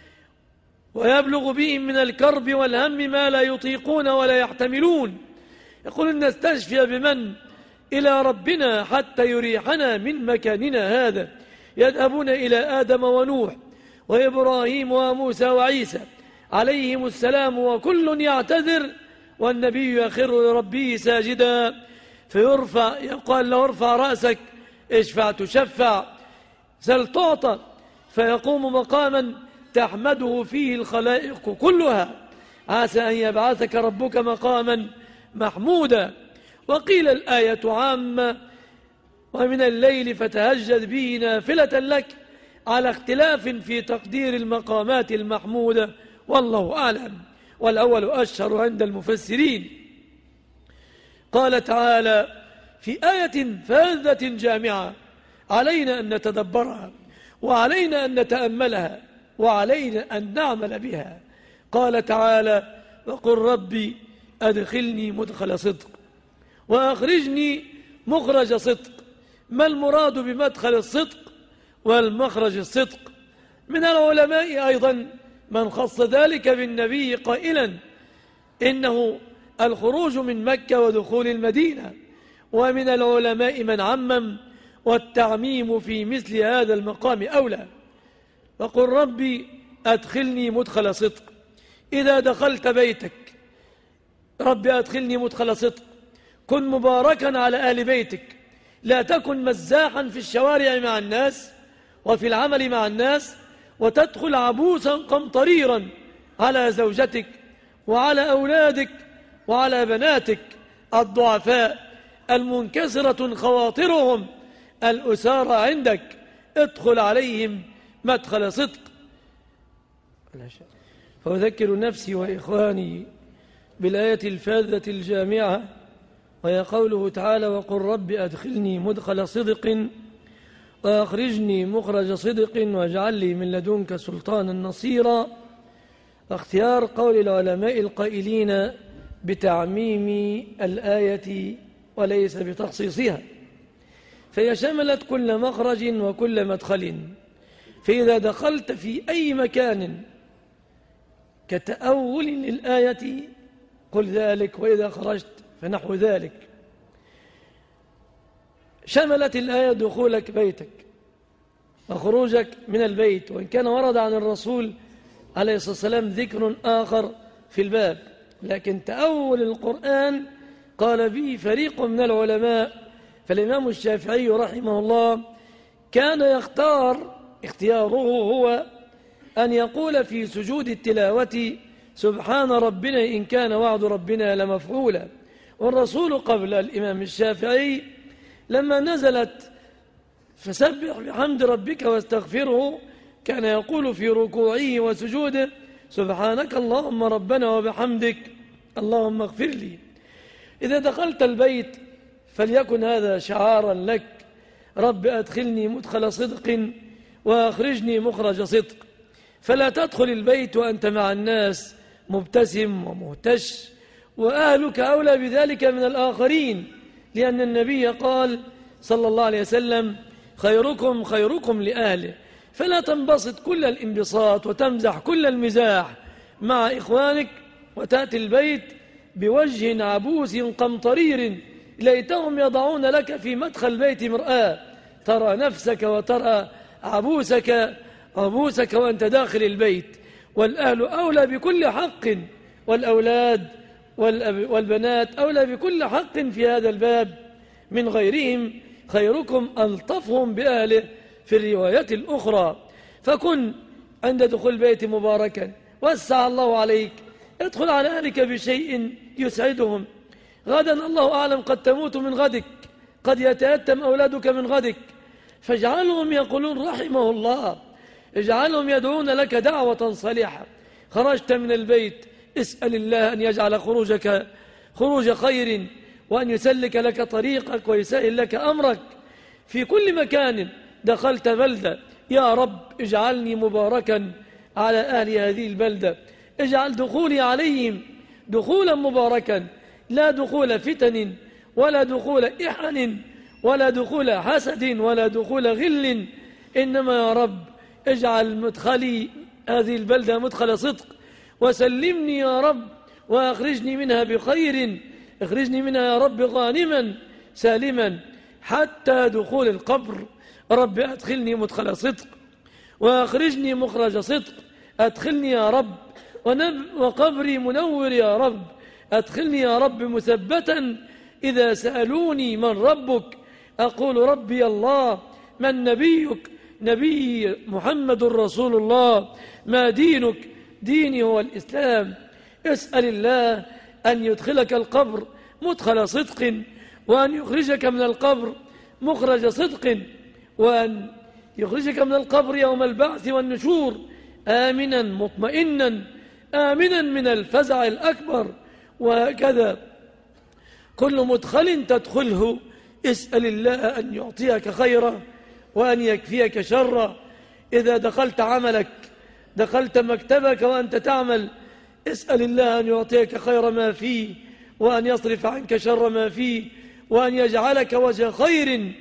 Speaker 1: ويبلغ بهم من الكرب والهم ما لا يطيقون ولا يحتملون. يقول: إن نستشفي بمن إلى ربنا حتى يريحنا من مكاننا هذا. يذهبون إلى آدم ونوح وإبراهيم وموسى وعيسى عليهم السلام، وكل يعتذر والنبي يخر لربه ساجدا، فيرفع، يقال له: ارفع رأسك، اشفع تشفع، سل تعطى. فيقوم مقاما تحمده فيه الخلائق كلها، عسى أن يبعثك ربك مقاما محمودا. وقيل الآية عامة: ومن الليل فتهجد به نافلة لك، على اختلاف في تقدير المقامات المحمودة، والله أعلم، والأول أشهر عند المفسرين. قال تعالى في آية فاذة جامعة: علينا أن نتدبرها، وعلينا أن نتأملها، وعلينا أن نعمل بها. قال تعالى: وقل ربي أدخلني مدخل صدق وأخرجني مخرج صدق. ما المراد بمدخل الصدق والمخرج الصدق؟ من العلماء أيضا من خص ذلك بالنبي قائلا إنه الخروج من مكة ودخول المدينة، ومن العلماء من عمم، والتعميم في مثل هذا المقام أولى. فقل ربي أدخلني مدخل صدق. إذا دخلت بيتك ربي أدخلني مدخل صدق، كن مباركا على أهل بيتك، لا تكن مزاحا في الشوارع مع الناس وفي العمل مع الناس، وتدخل عبوسا قمطريرا على زوجتك وعلى أولادك وعلى بناتك الضعفاء المنكسرة خواطرهم الأسارة عندك. ادخل عليهم مدخل صدق. فأذكر نفسي وإخواني بالآية الفاذة الجامعة، وهي قوله تعالى: وقل رب أدخلني مدخل صدق وأخرجني مخرج صدق واجعل لي من لدنك سلطانا نصيرا. اختيار قول العلماء القائلين بتعميم الآية وليس بتخصيصها، فهي شملت كل مخرج وكل مدخل. فإذا دخلت في أي مكان كتأول للآية قل ذلك، وإذا خرجت فنحو ذلك. شملت الآية دخولك بيتك وخروجك من البيت، وإن كان ورد عن الرسول عليه الصلاة والسلام ذكر آخر في الباب، لكن تأول القرآن قال به فريق من العلماء. فالإمام الشافعي رحمه الله كان اختياره هو أن يقول في سجود التلاوة: سبحان ربنا إن كان وعد ربنا لمفعولا. والرسول قبل الإمام الشافعي لما نزلت فسبح بحمد ربك واستغفره كان يقول في ركوعه وسجوده: سبحانك اللهم ربنا وبحمدك اللهم اغفر لي. إذا دخلت البيت فليكن هذا شعارا لك: رب أدخلني مدخل صدق وأخرجني مخرج صدق. فلا تدخل البيت وأنت مع الناس مبتسم ومهتش، وأهلك أولى بذلك من الآخرين، لأن النبي قال صلى الله عليه وسلم: خيركم خيركم لأهله. فلا تنبسط كل الانبساط وتمزح كل المزاح مع إخوانك وتأتي البيت بوجه عبوس قمطرير، ليتهم يضعون لك في مدخل البيت مرآة ترى نفسك وترى عبوسك وأنت داخل البيت. والأهل أولى بكل حق، والأولاد والبنات أولى بكل حق في هذا الباب من غيرهم. خيركم ألطفهم بأهله في الرواية الأخرى. فكن عند دخول البيت مباركا، وسع الله عليك، ادخل على أهلك بشيء يسعدهم. غدا الله أعلم قد تموت من غدك، قد يتأتم أولادك من غدك، فاجعلهم يقولون رحمه الله، اجعلهم يدعون لك دعوة صالحة. خرجت من البيت اسأل الله أن يجعل خروجك خروج خير، وأن يسلك لك طريقك ويسهل لك أمرك في كل مكان. دخلت بلدة، يا رب اجعلني مباركا على أهل هذه البلدة، اجعل دخولي عليهم دخولا مباركا، لا دخول فتن ولا دخول إحن ولا دخول حسد ولا دخول غل، إنما يا رب اجعل مدخلي هذه البلدة مدخل صدق، وسلمني يا رب وأخرجني منها بخير، اخرجني منها يا رب غانما سالما حتى دخول القبر. رب أدخلني مدخل صدق وأخرجني مخرج صدق. أدخلني يا رب وقبري منور يا رب. أدخلني يا رب مثبتا إذا سألوني من ربك أقول ربي الله. من نبيك؟ نبي محمد رسول الله. ما دينك؟ ديني هو الإسلام. اسأل الله أن يدخلك القبر مدخل صدق، وأن يخرجك من القبر مخرج صدق، وأن يخرجك من القبر يوم البعث والنشور آمنا مطمئنا آمنا من الفزع الأكبر. وهكذا كل مدخل تدخله اسأل الله أن يعطيك خيرا وأن يكفيك شرا. إذا دخلت عملك، دخلت مكتبك وأنت تعمل، اسأل الله أن يعطيك خير ما فيه، وأن يصرف عنك شر ما فيه، وأن يجعلك وجه خير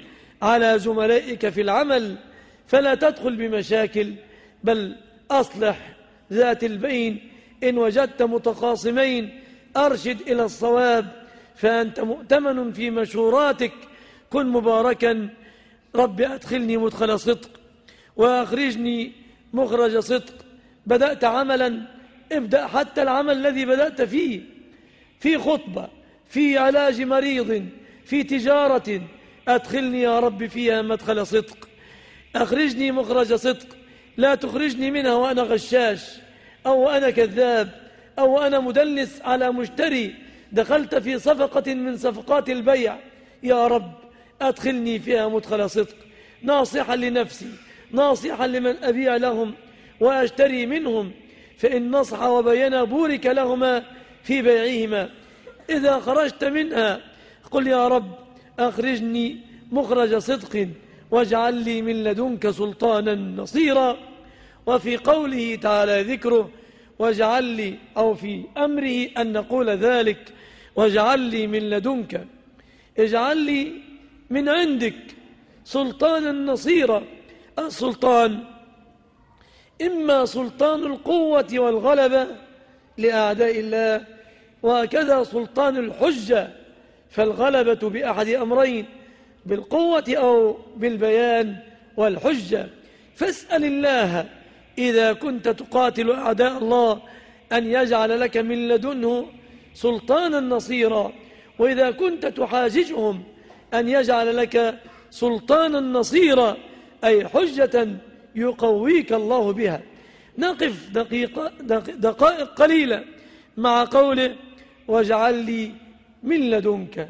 Speaker 1: على زملائك في العمل، فلا تدخل بمشاكل، بل أصلح ذات البين. إن وجدت متخاصمين أرشد إلى الصواب، فأنت مؤتمن في مشوراتك. كن مباركا. رب أدخلني مدخل صدق وأخرجني مخرج صدق. بدأت عملا، ابدأ حتى العمل الذي بدأت فيه، في خطبة، في علاج مريض، في تجارة، أدخلني يا رب فيها مدخل صدق، أخرجني مخرج صدق. لا تخرجني منها وأنا غشاش، أو أنا كذاب، أو أنا مدلس على مشتري، دخلت في صفقة من صفقات البيع. يا رب أدخلني فيها مدخل صدق، ناصحا لنفسي، ناصحا لمن أبيع لهم وأشتري منهم، فإن نصح وبين بورك لهما في بيعهما. إذا خرجت منها قل يا رب أخرجني مخرج صدق واجعل لي من لدنك سلطانا نصيرا. وفي قوله تعالى ذكره واجعل لي، أو في أمره أن نقول ذلك، واجعل لي من لدنك، اجعل لي من عندك سلطانا نصيرا. السلطان إما سلطان القوة والغلبة لأعداء الله، وكذا سلطان الحجة، فالغلبة بأحد أمرين، بالقوة أو بالبيان والحجة. فاسأل الله إذا كنت تقاتل أعداء الله أن يجعل لك من لدنه سلطانا نصيرا، وإذا كنت تحاججهم أن يجعل لك سلطانا نصيرا، أي حجة يقويك الله بها. نقف دقائق قليلة مع قوله واجعل لي من لدنك،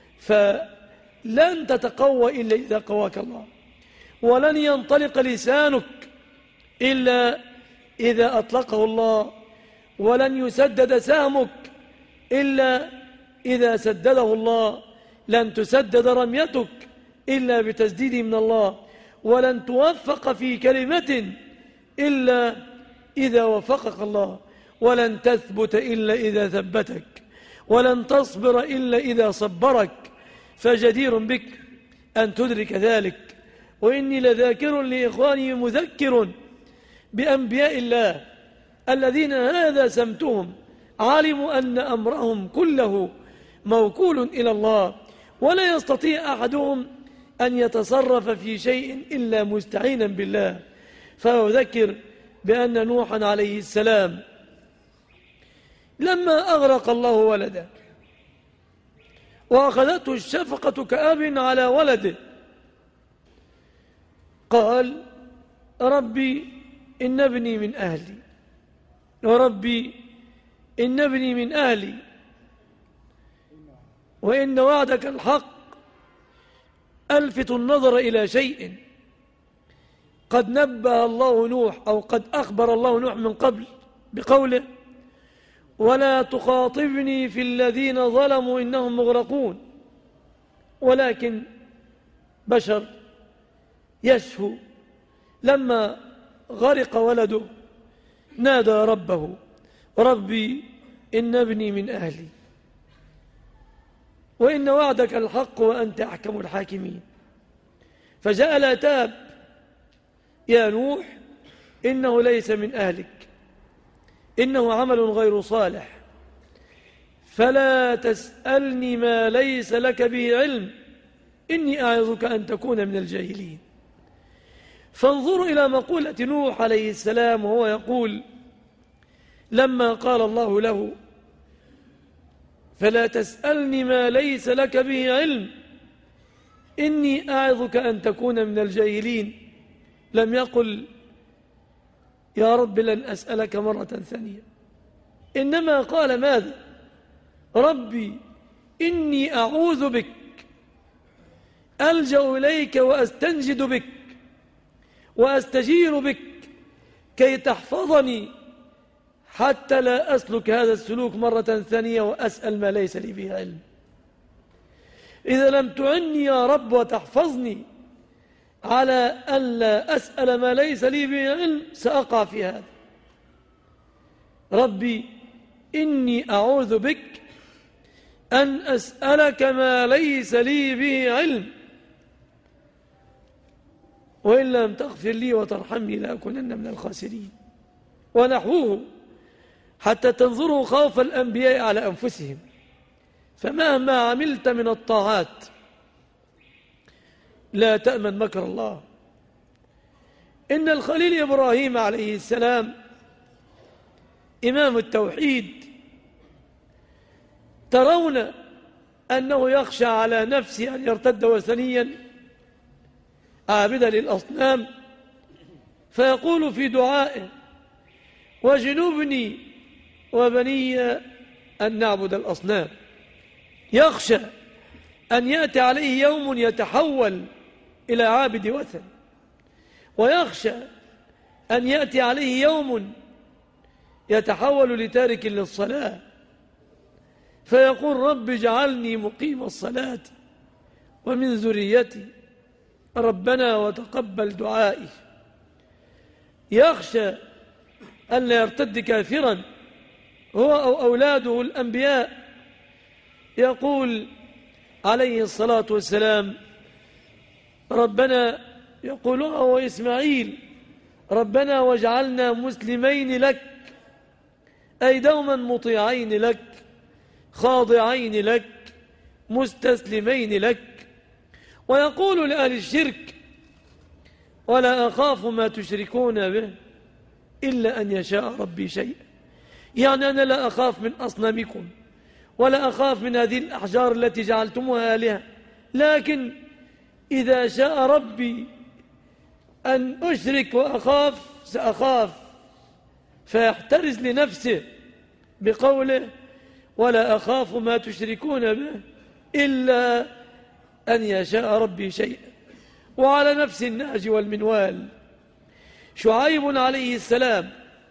Speaker 1: فلن تتقوى إلا إذا قواك الله، ولن ينطلق لسانك إلا إذا أطلقه الله، ولن يسدد سهمك إلا إذا سدده الله، لن تسدد رميتك إلا بتسديد من الله، ولن توفق في كلمة إلا إذا وفقك الله، ولن تثبت إلا إذا ثبتك، ولن تصبر إلا إذا صبرك. فجدير بك أن تدرك ذلك. وإني لذاكر لإخواني مذكر بأنبياء الله الذين هذا سمتهم، علموا أن أمرهم كله موكول إلى الله، ولا يستطيع أحدهم أن يتصرف في شيء إلا مستعينا بالله. فأذكر بأن نوحا عليه السلام لما أغرق الله ولده وأخذته الشفقة كأب على ولده، قال ربي إن ابني من أهلي، وربي إن ابني من أهلي، وإن وعدك الحق. ألفت النظر إلى شيء قد نبه الله نوح، أو قد أخبر الله نوح من قبل بقوله ولا تخاطبني في الذين ظلموا إنهم مغرقون. ولكن بشر يشفو، لما غرق ولده نادى ربه ربي إن ابني من أهلي وإن وعدك الحق وأنت أحكم الحاكمين. فجاء العتاب يا نوح إنه ليس من أهلك، إنه عمل غير صالح، فلا تسألني ما ليس لك به علم، إني أعظك أن تكون من الجاهلين. فانظروا إلى مقولة نوح عليه السلام وهو يقول لما قال الله له فلا تسألني ما ليس لك به علم إني أعظك أن تكون من الجاهلين، لم يقل يا رب لن أسألك مرة ثانية، إنما قال ماذا؟ ربي إني أعوذ بك، ألجأ إليك وأستنجد بك وأستجير بك كي تحفظني حتى لا أسلك هذا السلوك مرة ثانية وأسأل ما ليس لي به علم. إذا لم تعني يا رب وتحفظني على أن لا أسأل ما ليس لي به علم سأقع في هذا. ربي إني أعوذ بك أن أسألك ما ليس لي به علم. وإن لم تغفر لي وترحمني لأكونن من الخاسرين، ونحوه، حتى تنظروا خوف الأنبياء على أنفسهم. فمهما عملت من الطاعات لا تأمن مكر الله. إن الخليل إبراهيم عليه السلام إمام التوحيد ترون أنه يخشى على نفسه أن يرتد وثنيا عابدا للأصنام، فيقول في دعائه: وجنوبني وبني أن نعبد الأصنام. يخشى أن يأتي عليه يوم يتحول إلى عابد وثن، ويخشى أن يأتي عليه يوم يتحول لتارك للصلاة، فيقول: رب اجعلني مقيم الصلاة ومن ذريتي ربنا وتقبل دعائي. يخشى أن لا يرتد كافرا هو أو أولاده الأنبياء. يقول عليه الصلاة والسلام: ربنا، يقول هو إسماعيل: ربنا واجعلنا مسلمين لك، أي دوما مطيعين لك، خاضعين لك، مستسلمين لك. ويقول لأهل الشرك: ولا أخاف ما تشركون به إلا أن يشاء ربي شيئا. يعني أنا لا أخاف من أصنامكم ولا أخاف من هذه الأحجار التي جعلتموها آلهة، لكن إذا شاء ربي أن أشرك وأخاف سأخاف. فيحترز لنفسه بقوله: ولا أخاف ما تشركون به إلا أن يشاء ربي شيئا. وعلى نفس النهج والمنوال شعيب عليه السلام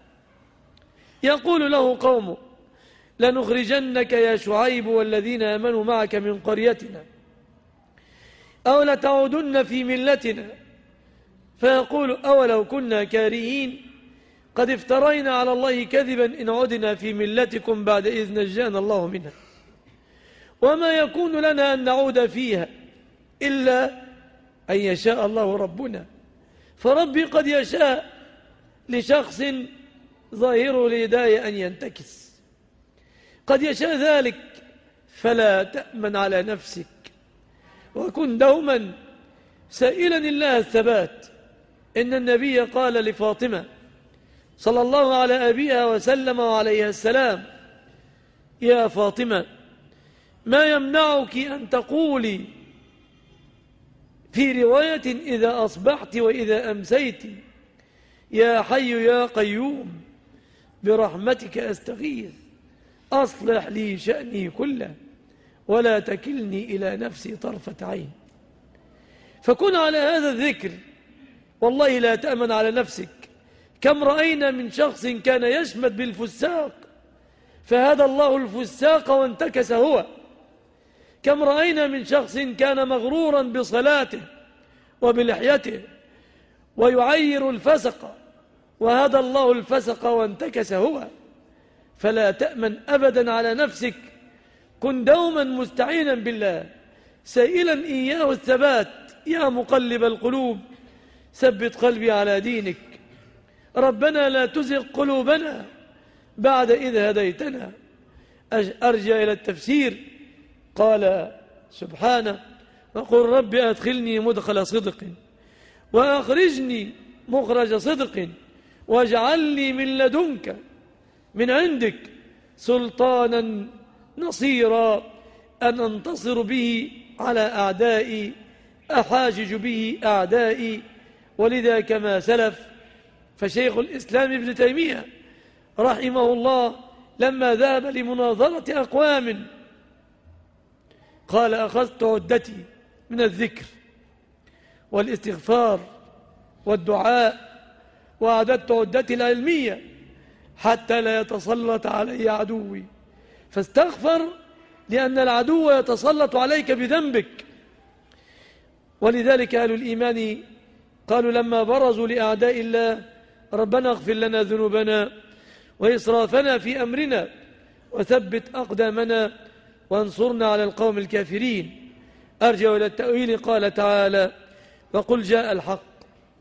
Speaker 1: يقول له قومه: لنخرجنك يا شعيب والذين آمنوا معك من قريتنا أو لتعودن في ملتنا. فيقول: أولو كنا كارهين قد افترينا على الله كذبا إن عدنا في ملتكم بعد إذ نجانا الله منها، وما يكون لنا أن نعود فيها إلا أن يشاء الله ربنا. فربي قد يشاء لشخص ظاهر الهداية أن ينتكس، قد يشاء ذلك، فلا تأمن على نفسك، وكن دوما سائلا الله الثبات. إن النبي قال لفاطمة صلى الله على أبيها وسلم وعليها السلام: يا فاطمة، ما يمنعك أن تقولي في رواية إذا أصبحت وإذا أمسيت: يا حي يا قيوم برحمتك أستغيث أصلح لي شأني كله ولا تكلني إلى نفسي طرفة عين. فكن على هذا الذكر، والله لا تأمن على نفسك. كم رأينا من شخص كان يشمت بالفساق فهدى الله الفساق وانتكس هو. كم رأينا من شخص كان مغرورا بصلاته وبلحيته ويعير الفسق وهدى الله الفسق وانتكس هو. فلا تأمن أبدا على نفسك، كن دوما مستعينا بالله سائلا إياه الثبات. يا مقلب القلوب ثبت قلبي على دينك. ربنا لا تزغ قلوبنا بعد إذ هديتنا. أرجع إلى التفسير. قال سبحانه: وقل رب أدخلني مدخل صدق وأخرجني مخرج صدق واجعل لي من لدنك من عندك سلطانا نصيرا أن أنتصر به على أعدائي أحاجج به أعدائي. ولذا كما سلف فشيخ الإسلام ابن تيمية رحمه الله لما ذهب لمناظرة أقوام قال: أخذت عدتي من الذكر والاستغفار والدعاء وأعددت عدتي العلمية حتى لا يتسلط علي عدوي. فاستغفر لأن العدو يتسلط عليك بذنبك. ولذلك أهل الإيمان قالوا لما برزوا لأعداء الله: ربنا اغفر لنا ذنوبنا وإسرافنا في أمرنا وثبت أقدامنا وانصرنا على القوم الكافرين. أرجع إلى التأويل. قال تعالى: وقل جاء الحق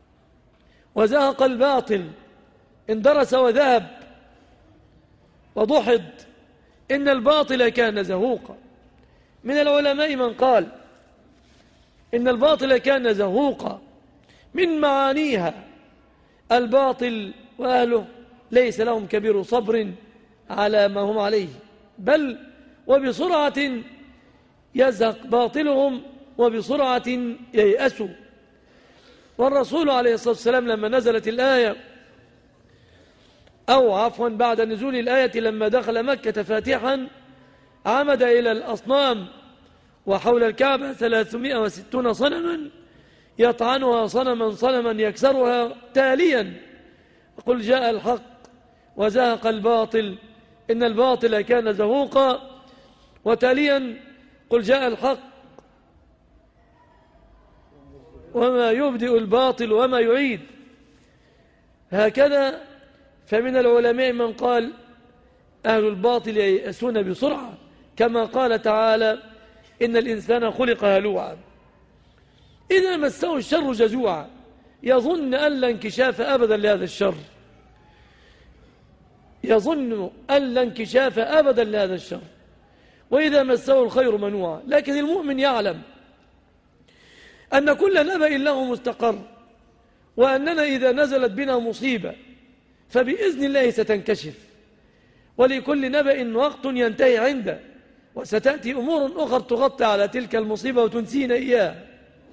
Speaker 1: وزهق الباطل، اندرس وذهب وضحض، إن الباطل كان زهوقا. من العلماء من قال إن الباطل كان زهوقا، من معانيها الباطل وأهله ليس لهم كبير صبر على ما هم عليه، بل وبسرعة يزهق باطلهم وبسرعة ييأسوا. والرسول عليه الصلاة والسلام لما نزلت الآية، أو عفوا بعد نزول الآية، لما دخل مكة فاتحا عمد إلى الأصنام وحول الكعبة 360 صنما يطعنها صنما صنما يكسرها، تاليا قل جاء الحق وزهق الباطل إن الباطل كان زهوقا، وتاليا قل جاء الحق وما يبدئ الباطل وما يعيد. هكذا فمن العلماء من قال أهل الباطل ييأسون بسرعة، كما قال تعالى إن الإنسان خلق هلوعا إذا مسه الشر جزوعا، يظن أن لا انكشاف أبدا لهذا الشر، يظن أن لا انكشاف أبدا لهذا الشر، وإذا مسه الخير منوعا. لكن المؤمن يعلم أن كل نبأ له مستقر، وأننا إذا نزلت بنا مصيبة فبإذن الله ستنكشف، ولكل نبأ وقت ينتهي عنده، وستأتي أمور أخرى تغطي على تلك المصيبة وتنسينا إياها.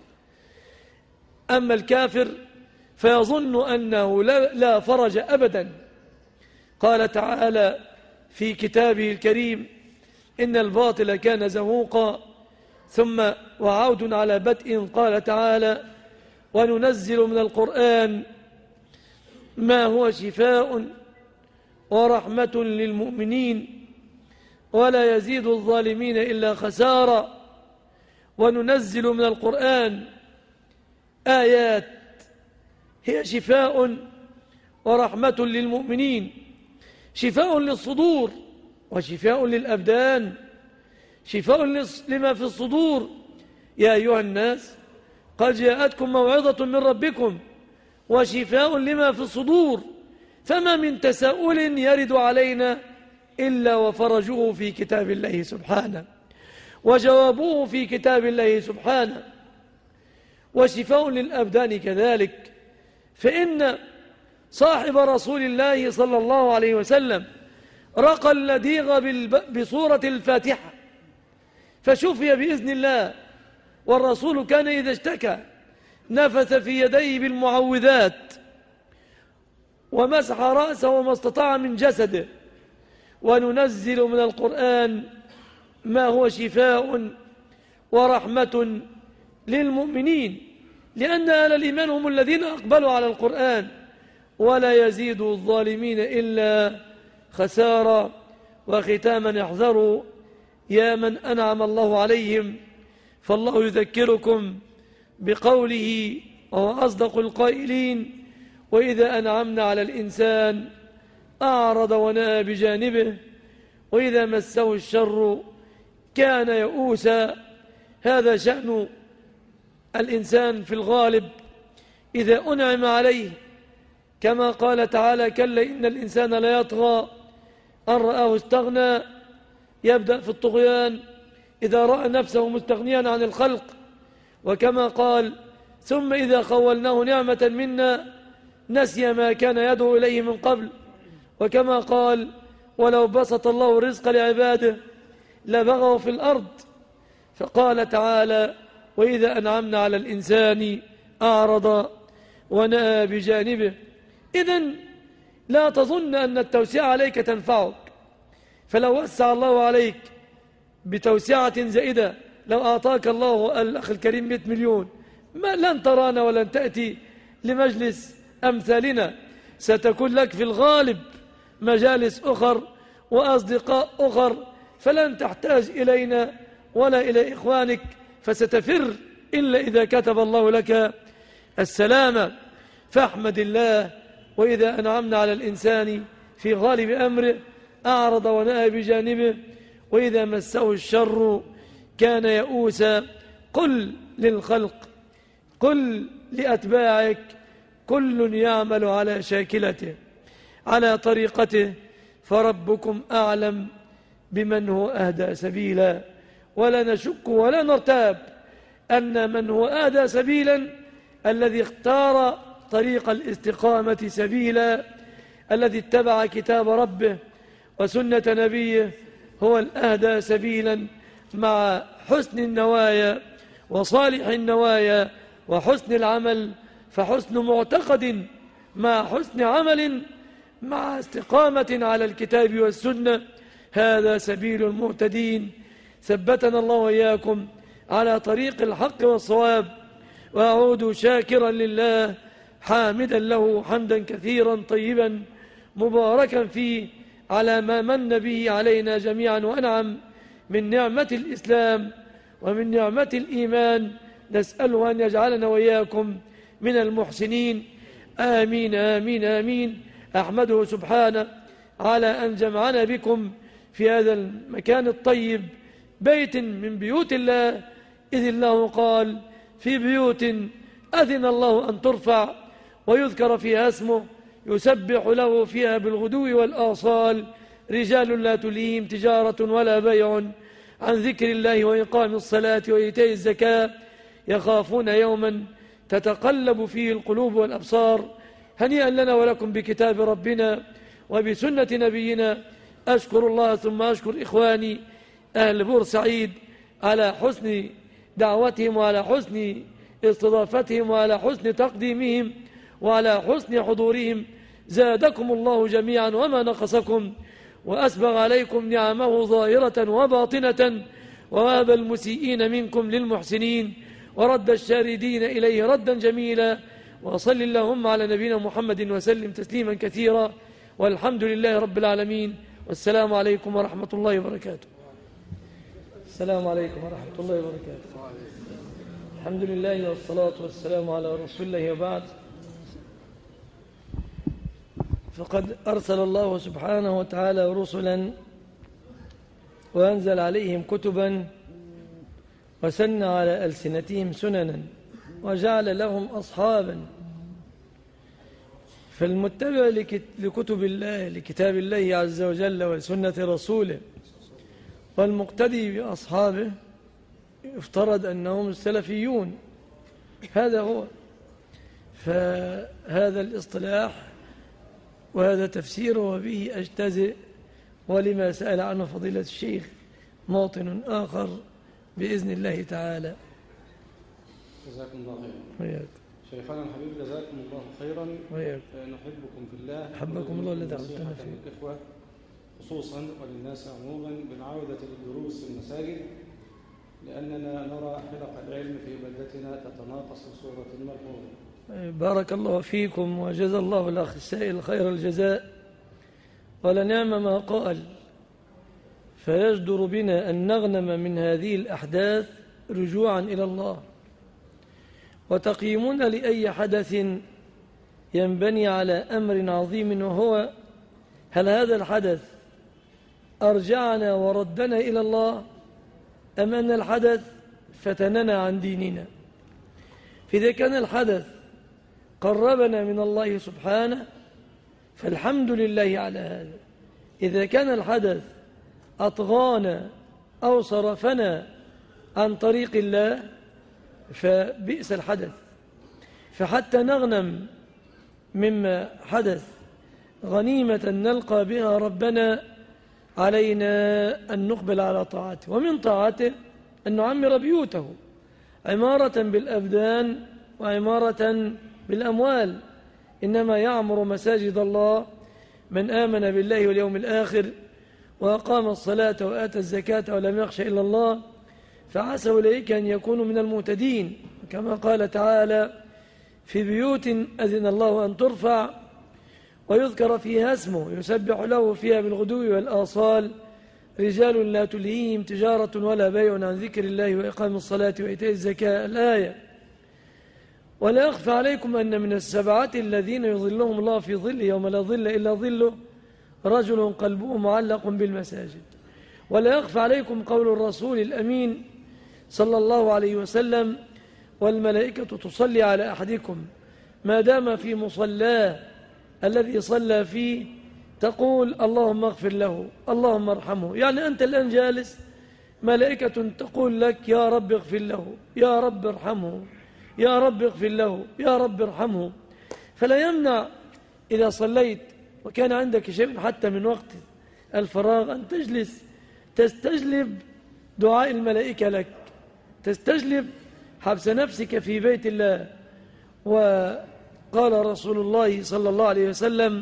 Speaker 1: أما الكافر فيظن أنه لا فرج أبدا. قال تعالى في كتابه الكريم إن الباطل كان زهوقا، ثم وعود على بدء قال تعالى وننزل من القرآن ما هو شفاء ورحمة للمؤمنين ولا يزيد الظالمين إلا خسارا. وننزل من القرآن آيات هي شفاء ورحمة للمؤمنين، شفاء للصدور وشفاء للأبدان. شفاء لما في الصدور، يا أيها الناس قد جاءتكم موعظة من ربكم، وشفاء لما في الصدور. فما من تساؤل يرد علينا إلا وفرجه في كتاب الله سبحانه، وجوابه في كتاب الله سبحانه. وشفاء للأبدان كذلك، فإن صاحب رسول الله صلى الله عليه وسلم رقى اللديغ بصورة الفاتحة فشفي بإذن الله. والرسول كان إذا اشتكى نفث في يديه بالمعوذات ومسح رأسه وما استطاع من جسده. وننزل من القرآن ما هو شفاء ورحمة للمؤمنين، لأن أهل الإيمان هم الذين أقبلوا على القرآن. ولا يزيد الظالمين إلا خسارا. وختاما احذروا يا من أنعم الله عليهم، فالله يذكركم بقوله وهو أصدق القائلين وإذا أنعمنا على الإنسان أعرض ونأى بجانبه وإذا مسه الشر كان يئوسا. هذا شأن الإنسان في الغالب إذا أنعم عليه، كما قال تعالى كلا إن الإنسان لا يطغى أن رآه استغنى، يبدأ في الطغيان إذا رأى نفسه مستغنيا عن الخلق. وكما قال ثم إذا خولناه نعمة منا نسي ما كان يدعو إليه من قبل. وكما قال ولو بسط الله الرزق لعباده لبغوا في الأرض. فقال تعالى وإذا أنعمنا على الإنسان أعرض ونأى بجانبه. إذن لا تظن أن التوسعة عليك تنفعك، فلو وسع الله عليك بتوسعة زائدة، لو أعطاك الله الأخ الكريم 100 مليون ما لن ترانا ولن تأتي لمجلس أمثالنا، ستكون لك في الغالب مجالس أخر وأصدقاء أخر، فلن تحتاج إلينا ولا إلى إخوانك، فستفر إلا إذا كتب الله لك السلامة. فاحمد الله وإذا أنعمنا على الإنسان في غالب أمره أعرض ونأى بجانبه وإذا مسه الشر كان يئوسا. قل للخلق، قل لأتباعك، كل يعمل على شاكلته على طريقته، فربكم أعلم بمن هو أهدى سبيلا. ولا نشك ولا نرتاب أن من هو أهدى سبيلا الذي اختار طريق الاستقامة سبيلا، الذي اتبع كتاب ربه وسنة نبيه، هو الأهدى سبيلا، مع حسن النوايا وصالح النوايا وحسن العمل. فحسن معتقد مع حسن عمل مع استقامة على الكتاب والسنة، هذا سبيل المهتدين. ثبتنا الله وإياكم على طريق الحق والصواب. وأعود شاكرا لله حامدا له حمدا كثيرا طيبا مباركا فيه على ما من به علينا جميعا وأنعم من نعمة الإسلام ومن نعمة الإيمان. نسأله أن يجعلنا وإياكم من المحسنين، آمين آمين آمين. أحمده سبحانه على أن جمعنا بكم في هذا المكان الطيب، بيت من بيوت الله، إذ الله قال في بيوت أذن الله أن ترفع ويذكر فيها اسمه يسبح له فيها بالغدو والآصال رجال لا تلهيهم تجارة ولا بيع عن ذكر الله وإقام الصلاة وإيتاء الزكاة يخافون يوما تتقلب فيه القلوب والأبصار. هنيئا لنا ولكم بكتاب ربنا وبسنة نبينا. أشكر الله ثم أشكر إخواني أهل بورسعيد على حسن دعوتهم وعلى حسن استضافتهم وعلى حسن تقديمهم وعلى حسن حضورهم. زادكم الله جميعا وما نقصكم، وأسبغ عليكم نعمه ظاهرة وباطنة، ووهب المسيئين منكم للمحسنين، ورد الشاردين إليه ردا جميلا. وصل اللهم على نبينا محمد وسلم تسليما كثيرا، والحمد لله رب العالمين. والسلام عليكم ورحمة الله وبركاته. السلام عليكم ورحمة الله وبركاته. الحمد لله والصلاة والسلام على رسول الله، وبعد. فقد أرسل الله سبحانه وتعالى رسلا وأنزل عليهم كتبا وسن على ألسنتهم سننا وجعل لهم أصحابا. فالمتبع لكتب الله لكتاب الله عز وجل وسنة رسوله والمقتدي بأصحابه يفترض أنهم السلفيون. هذا هو. فهذا الاصطلاح وهذا تفسيره وبه أجتزئ، ولما سأل عنه فضيلة الشيخ موطن آخر بإذن الله تعالى.
Speaker 2: جزاكم الله خيرا.
Speaker 1: وياك
Speaker 2: شيخنا الحبيب جزاكم الله خيرا.
Speaker 1: وياك
Speaker 2: نحبكم في الله.
Speaker 1: حبكم الله الذي أعطانا فيه.
Speaker 2: الإخوة خصوصا وللناس عموما بالعودة للدروس في المساجد، لأننا نرى حلق العلم في بلدتنا تتناقص بصورة ملحوظة.
Speaker 1: بارك الله فيكم وجزى الله الأخ السائل خير الجزاء، ولنعم ما قال. فيجدر بنا أن نغنم من هذه الأحداث رجوعا إلى الله، وتقييمنا لأي حدث ينبني على أمر عظيم، وهو هل هذا الحدث أرجعنا وردنا إلى الله أم أن الحدث فتننا عن ديننا. فإذا كان الحدث قربنا من الله سبحانه فالحمد لله على هذا. إذا كان الحدث أطغانا أو صرفنا عن طريق الله فبئس الحدث. فحتى نغنم مما حدث غنيمة نلقى بها ربنا علينا أن نقبل على طاعته، ومن طاعته أن نعمر بيوته عمارة بالأبدان وعمارة بالأموال. إنما يعمر مساجد الله من آمن بالله واليوم الآخر وأقام الصلاة وآتى الزكاة ولم يخش إلا الله، فعسى أولئك أن يكونوا من المهتدين. كما قال تعالى في بيوت أذن الله أن ترفع ويذكر فيها اسمه يسبح له فيها بالغدو والآصال رجال لا تلهيهم تجارة ولا بيع عن ذكر الله وإقام الصلاة وإيتاء الزكاة. الآية. ولا أخفى عليكم أن من السبعة الذين يظلهم الله في ظل يوم لا ظل إلا ظله رجل قلبه معلق بالمساجد. ولا يخفى عليكم قول الرسول الأمين صلى الله عليه وسلم والملائكة تصلي على أحدكم ما دام في مصلاه الذي صلى فيه تقول اللهم اغفر له اللهم ارحمه. يعني أنت الآن جالس، ملائكة تقول لك يا رب اغفر له، يا رب ارحمه، يا رب اغفر له، يا رب ارحمه. فلا يمنع إذا صليت وكان عندك شيء حتى من وقت الفراغ أن تجلس تستجلب دعاء الملائكة لك، تستجلب حبس نفسك في بيت الله. وقال رسول الله صلى الله عليه وسلم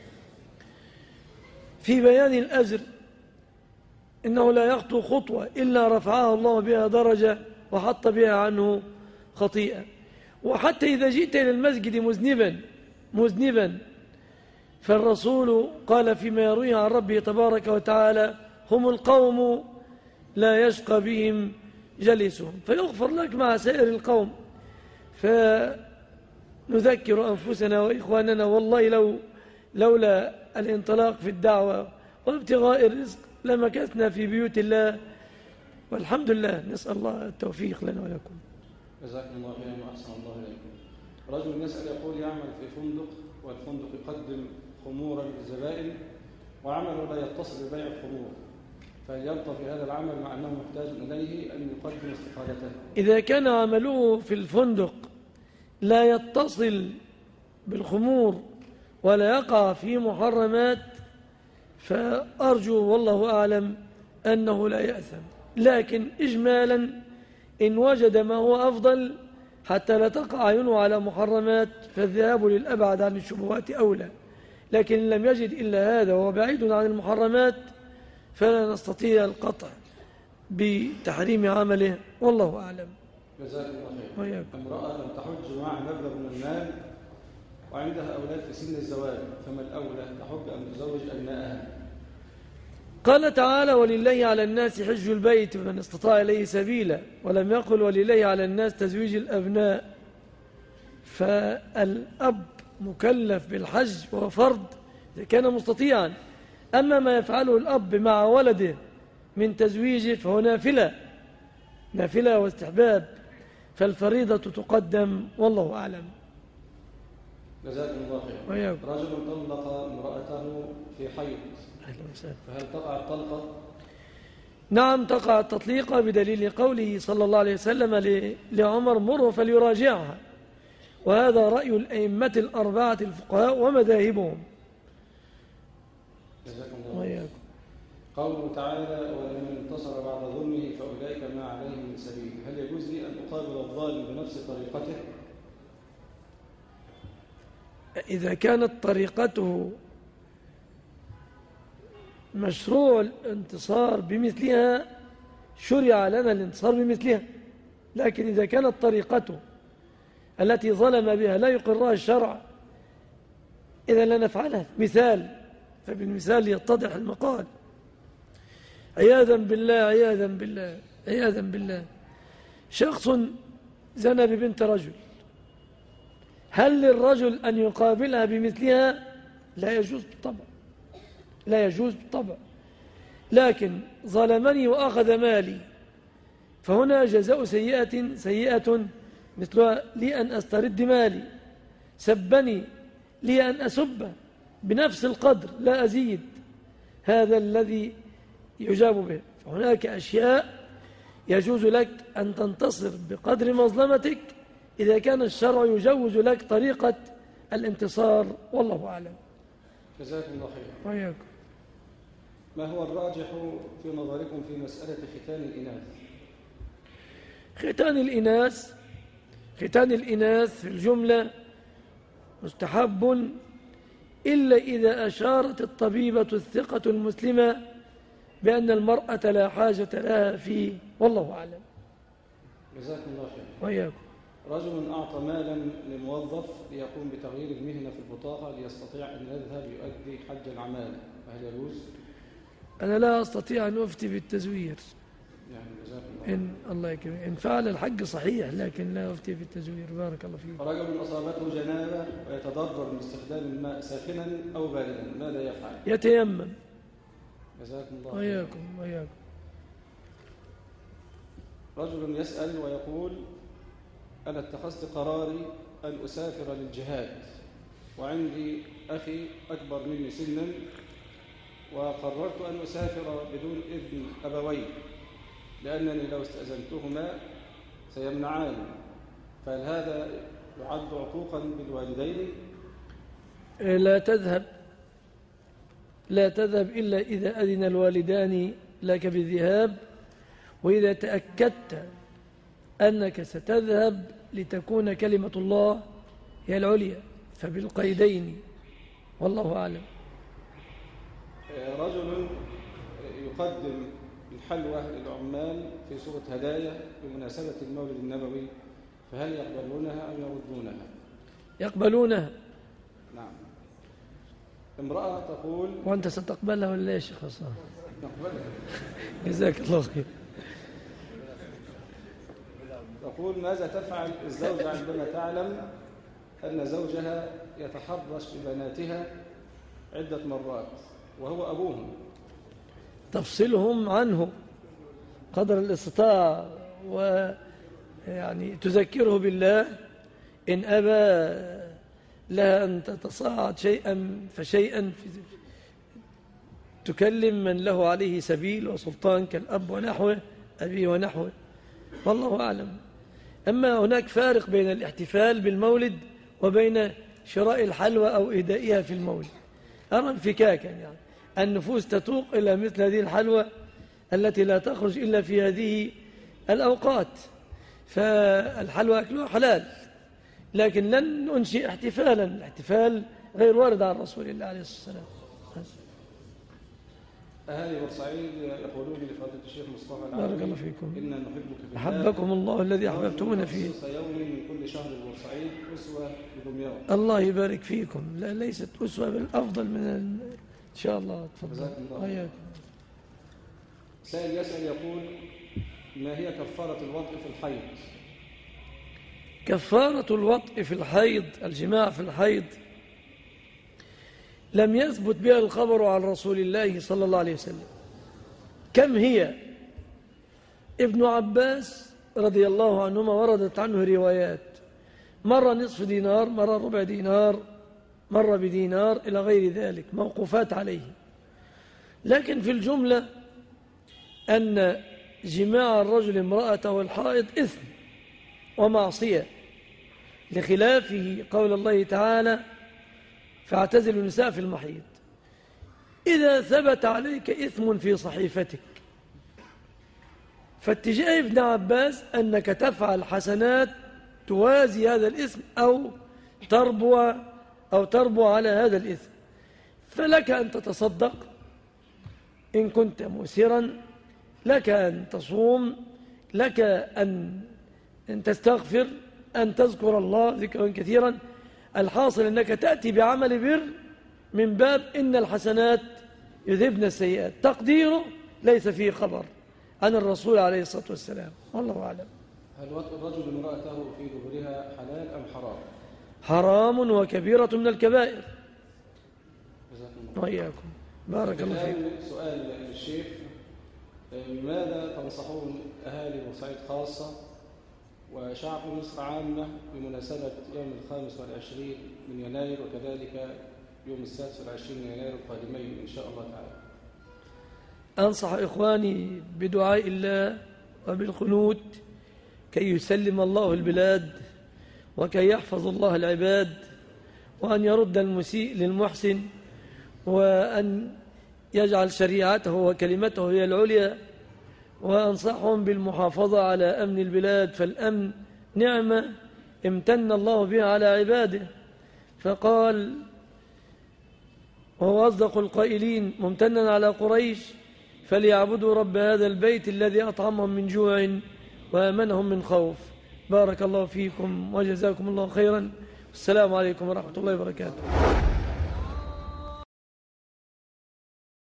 Speaker 1: في بيان الأجر إنه لا يخطو خطوة إلا رفعها الله بها درجة وحط بها عنه خطيئة. وحتى إذا جئت إلى المسجد مذنبا فالرسول قال فيما يرويه عن ربه تبارك وتعالى هم القوم لا يشقى بهم جلسهم، فيغفر لك مع سائر القوم. فنذكر أنفسنا وإخواننا والله لولا الانطلاق في الدعوة وابتغاء الرزق لمكثنا في بيوت الله، والحمد لله. نسأل الله التوفيق لنا ولكم.
Speaker 2: جزاكم الله خيرا وأحسن الله إليكم. رجل يسأل يقول يعمل في فندق والفندق يقدم خمورا للزبائن وعمله لا يتصل ببيع الخمور، فهل يبقى في هذا العمل مع أنه محتاج إليه أن يقدم استقالته؟
Speaker 1: إذا كان عمله في الفندق لا يتصل بالخمور ولا يقع في محرمات فأرجو والله أعلم أنه لا يأثم، لكن إجمالا إن وجد ما هو أفضل حتى لا تقع عينه على محرمات فالذهاب للأبعد عن الشبهات أولى. لكن إن لم يجد إلا هذا وهو بعيد عن المحرمات فلا نستطيع القطع بتحريم عمله والله أعلم.
Speaker 2: جزاك الله خير. امرأة لم تحج معها مبلغ من المال وعندها أولاد في سن الزواج، فما الأولى تحج أم تزوج أبنائها؟
Speaker 1: قال تعالى ولله على الناس حج البيت من استطاع إليه سبيلا، ولم يقل ولله على الناس تزويج الأبناء. فالأب مكلف بالحج وهو فرض إذا كان مستطيعا، أما ما يفعله الأب مع ولده من تزويجه فهو نافلة واستحباب، فالفريضة تقدم والله أعلم.
Speaker 2: جزاكم الله خير. رجل طلق امرأته في حيض فهل تقع الطلقة؟
Speaker 1: نعم تقع التطليقة بدليل قوله صلى الله عليه وسلم لعمر مره فليراجعها، وهذا رأي الأئمة الأربعة الفقهاء ومذاهبهم.
Speaker 2: جزاكم الله خير. قوله تعالى ولمن انتصر بعد ظلمه فأولئك ما عليهم من سبيل، هل يجوز لي أن أقابل الظالم بنفس طريقته؟
Speaker 1: إذا كانت طريقته مشروع الانتصار بمثلها شرع لنا الانتصار بمثلها، لكن إذا كانت طريقته التي ظلم بها لا يقرها الشرع إذا لا نفعلها. مثال، فبالمثال يتضح المقال. عياذا بالله شخص زنى ببنت رجل، هل للرجل أن يقابلها بمثلها؟ لا يجوز بالطبع، لكن ظلمني وأخذ مالي فهنا جزاء سيئة مثلها لي أن أسترد مالي، سبني لي أن أسبه بنفس القدر لا أزيد، هذا الذي يجاب به. فهناك أشياء يجوز لك أن تنتصر بقدر مظلمتك إذا كان الشرع يجوز لك طريقة الانتصار والله أعلم.
Speaker 2: جزاكم الله خير.
Speaker 1: وإياكم.
Speaker 2: ما هو الراجح في نظركم في مسألة ختان الإناث؟
Speaker 1: ختان الإناث في الجملة مستحب إلا إذا أشارت الطبيبة الثقة المسلمة بأن المرأة لا حاجة لها فيه والله أعلم.
Speaker 2: جزاكم الله خير.
Speaker 1: وإياكم.
Speaker 2: رجل أعطى مالا لموظف ليقوم بتغيير المهنة في البطاقة ليستطيع أن يذهب يؤدي حج العمالة، فهل يجوز؟
Speaker 1: أنا لا أستطيع أن أفتي بالتزوير،
Speaker 2: يعني جزاكم
Speaker 1: الله يكرمك إن فعل الحج صحيح، لكن لا أفتي بالتزوير. بارك الله فيك.
Speaker 2: رجل أصابته جنابة ويتضرر من استخدام الماء ساخنا أو باردا، ماذا يفعل؟
Speaker 1: يتيمم.
Speaker 2: جزاكم الله.
Speaker 1: وإياكم.
Speaker 2: رجل يسأل ويقول أنا اتخذت قراري أن أسافر للجهاد، وعندي أخي أكبر مني سنا، وقررت أن أسافر بدون إذن أبوي، لأنني لو استأذنتهما سيمنعاني، فهل هذا يعد عقوقا بالوالدين؟
Speaker 1: لا تذهب إلا إذا أذن الوالدان لك بالذهاب، وإذا تأكدت أنك ستذهب لتكون كلمة الله هي العليا، فبالقيدين، والله أعلم.
Speaker 2: رجل يقدم الحلوى للعمال في صورة هدايا بمناسبة المولد النبوي، فهل يقبلونها أم يردونها؟
Speaker 1: يقبلونها.
Speaker 2: نعم. امرأة تقول.
Speaker 1: وأنت ستقبلها ولا يا شيخ حسام؟
Speaker 2: نقبلها.
Speaker 1: جزاك الله خير.
Speaker 2: تقول: ماذا تفعل الزوجة عندما تعلم أن زوجها يتحرش ببناتها عدة مرات وهو أبوهم؟
Speaker 1: تفصلهم عنه قدر الاستطاعة، ويعني تذكره بالله. إن أبى لها أن تتصاعد شيئا فشيئا، تكلم من له عليه سبيل وسلطان كالأب ونحوه، أبي ونحوه، والله أعلم. أما هناك فارق بين الاحتفال بالمولد وبين شراء الحلوى أو إهدائها في المولد. أرى انفكاكا، يعني النفوس تتوق إلى مثل هذه الحلوى التي لا تخرج إلا في هذه الأوقات، فالحلوى أكلها حلال، لكن لن ننشئ احتفالا. الاحتفال غير وارد عن رسول الله عليه الصلاة والسلام.
Speaker 2: أهالي بورسعيد يقولون لفضيلة الشيخ مصطفى العالمي:
Speaker 1: بارك الله فيكم،
Speaker 2: إنا نحبك في الله،
Speaker 1: أحبكم الله الذي أحببتمونا فيه.
Speaker 2: يوم من كل شهر بورسعيد أسوة بدمياط.
Speaker 1: الله يبارك فيكم. لا، ليست أسوة، بل أفضل من إن شاء الله. تفضل.
Speaker 2: جزاكم الله. سائل يسأل يقول: ما هي كفارة الوطء في الحيض؟
Speaker 1: كفارة الوطء في الحيض، الجماع في الحيض، لم يثبت بها الخبر عن رسول الله صلى الله عليه وسلم. كم هي؟ ابن عباس رضي الله عنهما وردت عنه روايات، مرة نصف دينار، مرة ربع دينار، مرة بدينار، إلى غير ذلك، موقوفات عليه. لكن في الجملة أن جماع الرجل امرأته الحائض إثم ومعصية، لخلافه قول الله تعالى: فاعتزلوا النساء في المحيض. إذا ثبت عليك إثم في صحيفتك، فاتجاه ابن عباس أنك تفعل حسنات توازي هذا الإثم أو تربو على هذا الإثم، فلك أن تتصدق إن كنت مسرا، لك أن تصوم، لك أن تستغفر، أن تذكر الله ذكرا كثيرا. الحاصل أنك تأتي بعمل بر من باب إن الحسنات يذهبن السيئات، تقديره ليس فيه خبر عن الرسول عليه الصلاة والسلام، والله أعلم.
Speaker 2: هل وطء الرجل امرأته في دبرها حلال أم حرام؟
Speaker 1: حرام وكبيرة من الكبائر. وإياكم، بارك الله فيكم.
Speaker 2: سؤال للشيخ: ماذا تنصحون أهالي بورسعيد خاصة وشعب مصر عامة بمناسبة يوم 25 من يناير، وكذلك يوم 26 من يناير القادمين إن شاء الله تعالى؟
Speaker 1: أنصح إخواني بدعاء الله وبالقنوت كي يسلم الله البلاد، وكي يحفظ الله العباد، وأن يرد المسيء للمحسن، وأن يجعل شريعته وكلمته هي العليا. وأنصحهم بالمحافظة على أمن البلاد، فالأمن نعمة امتن الله بها على عباده، فقال وهو أصدق القائلين ممتنا على قريش: فليعبدوا رب هذا البيت الذي أطعمهم من جوع وآمنهم من خوف. بارك الله فيكم وجزاكم الله خيرا. السلام عليكم ورحمة الله وبركاته.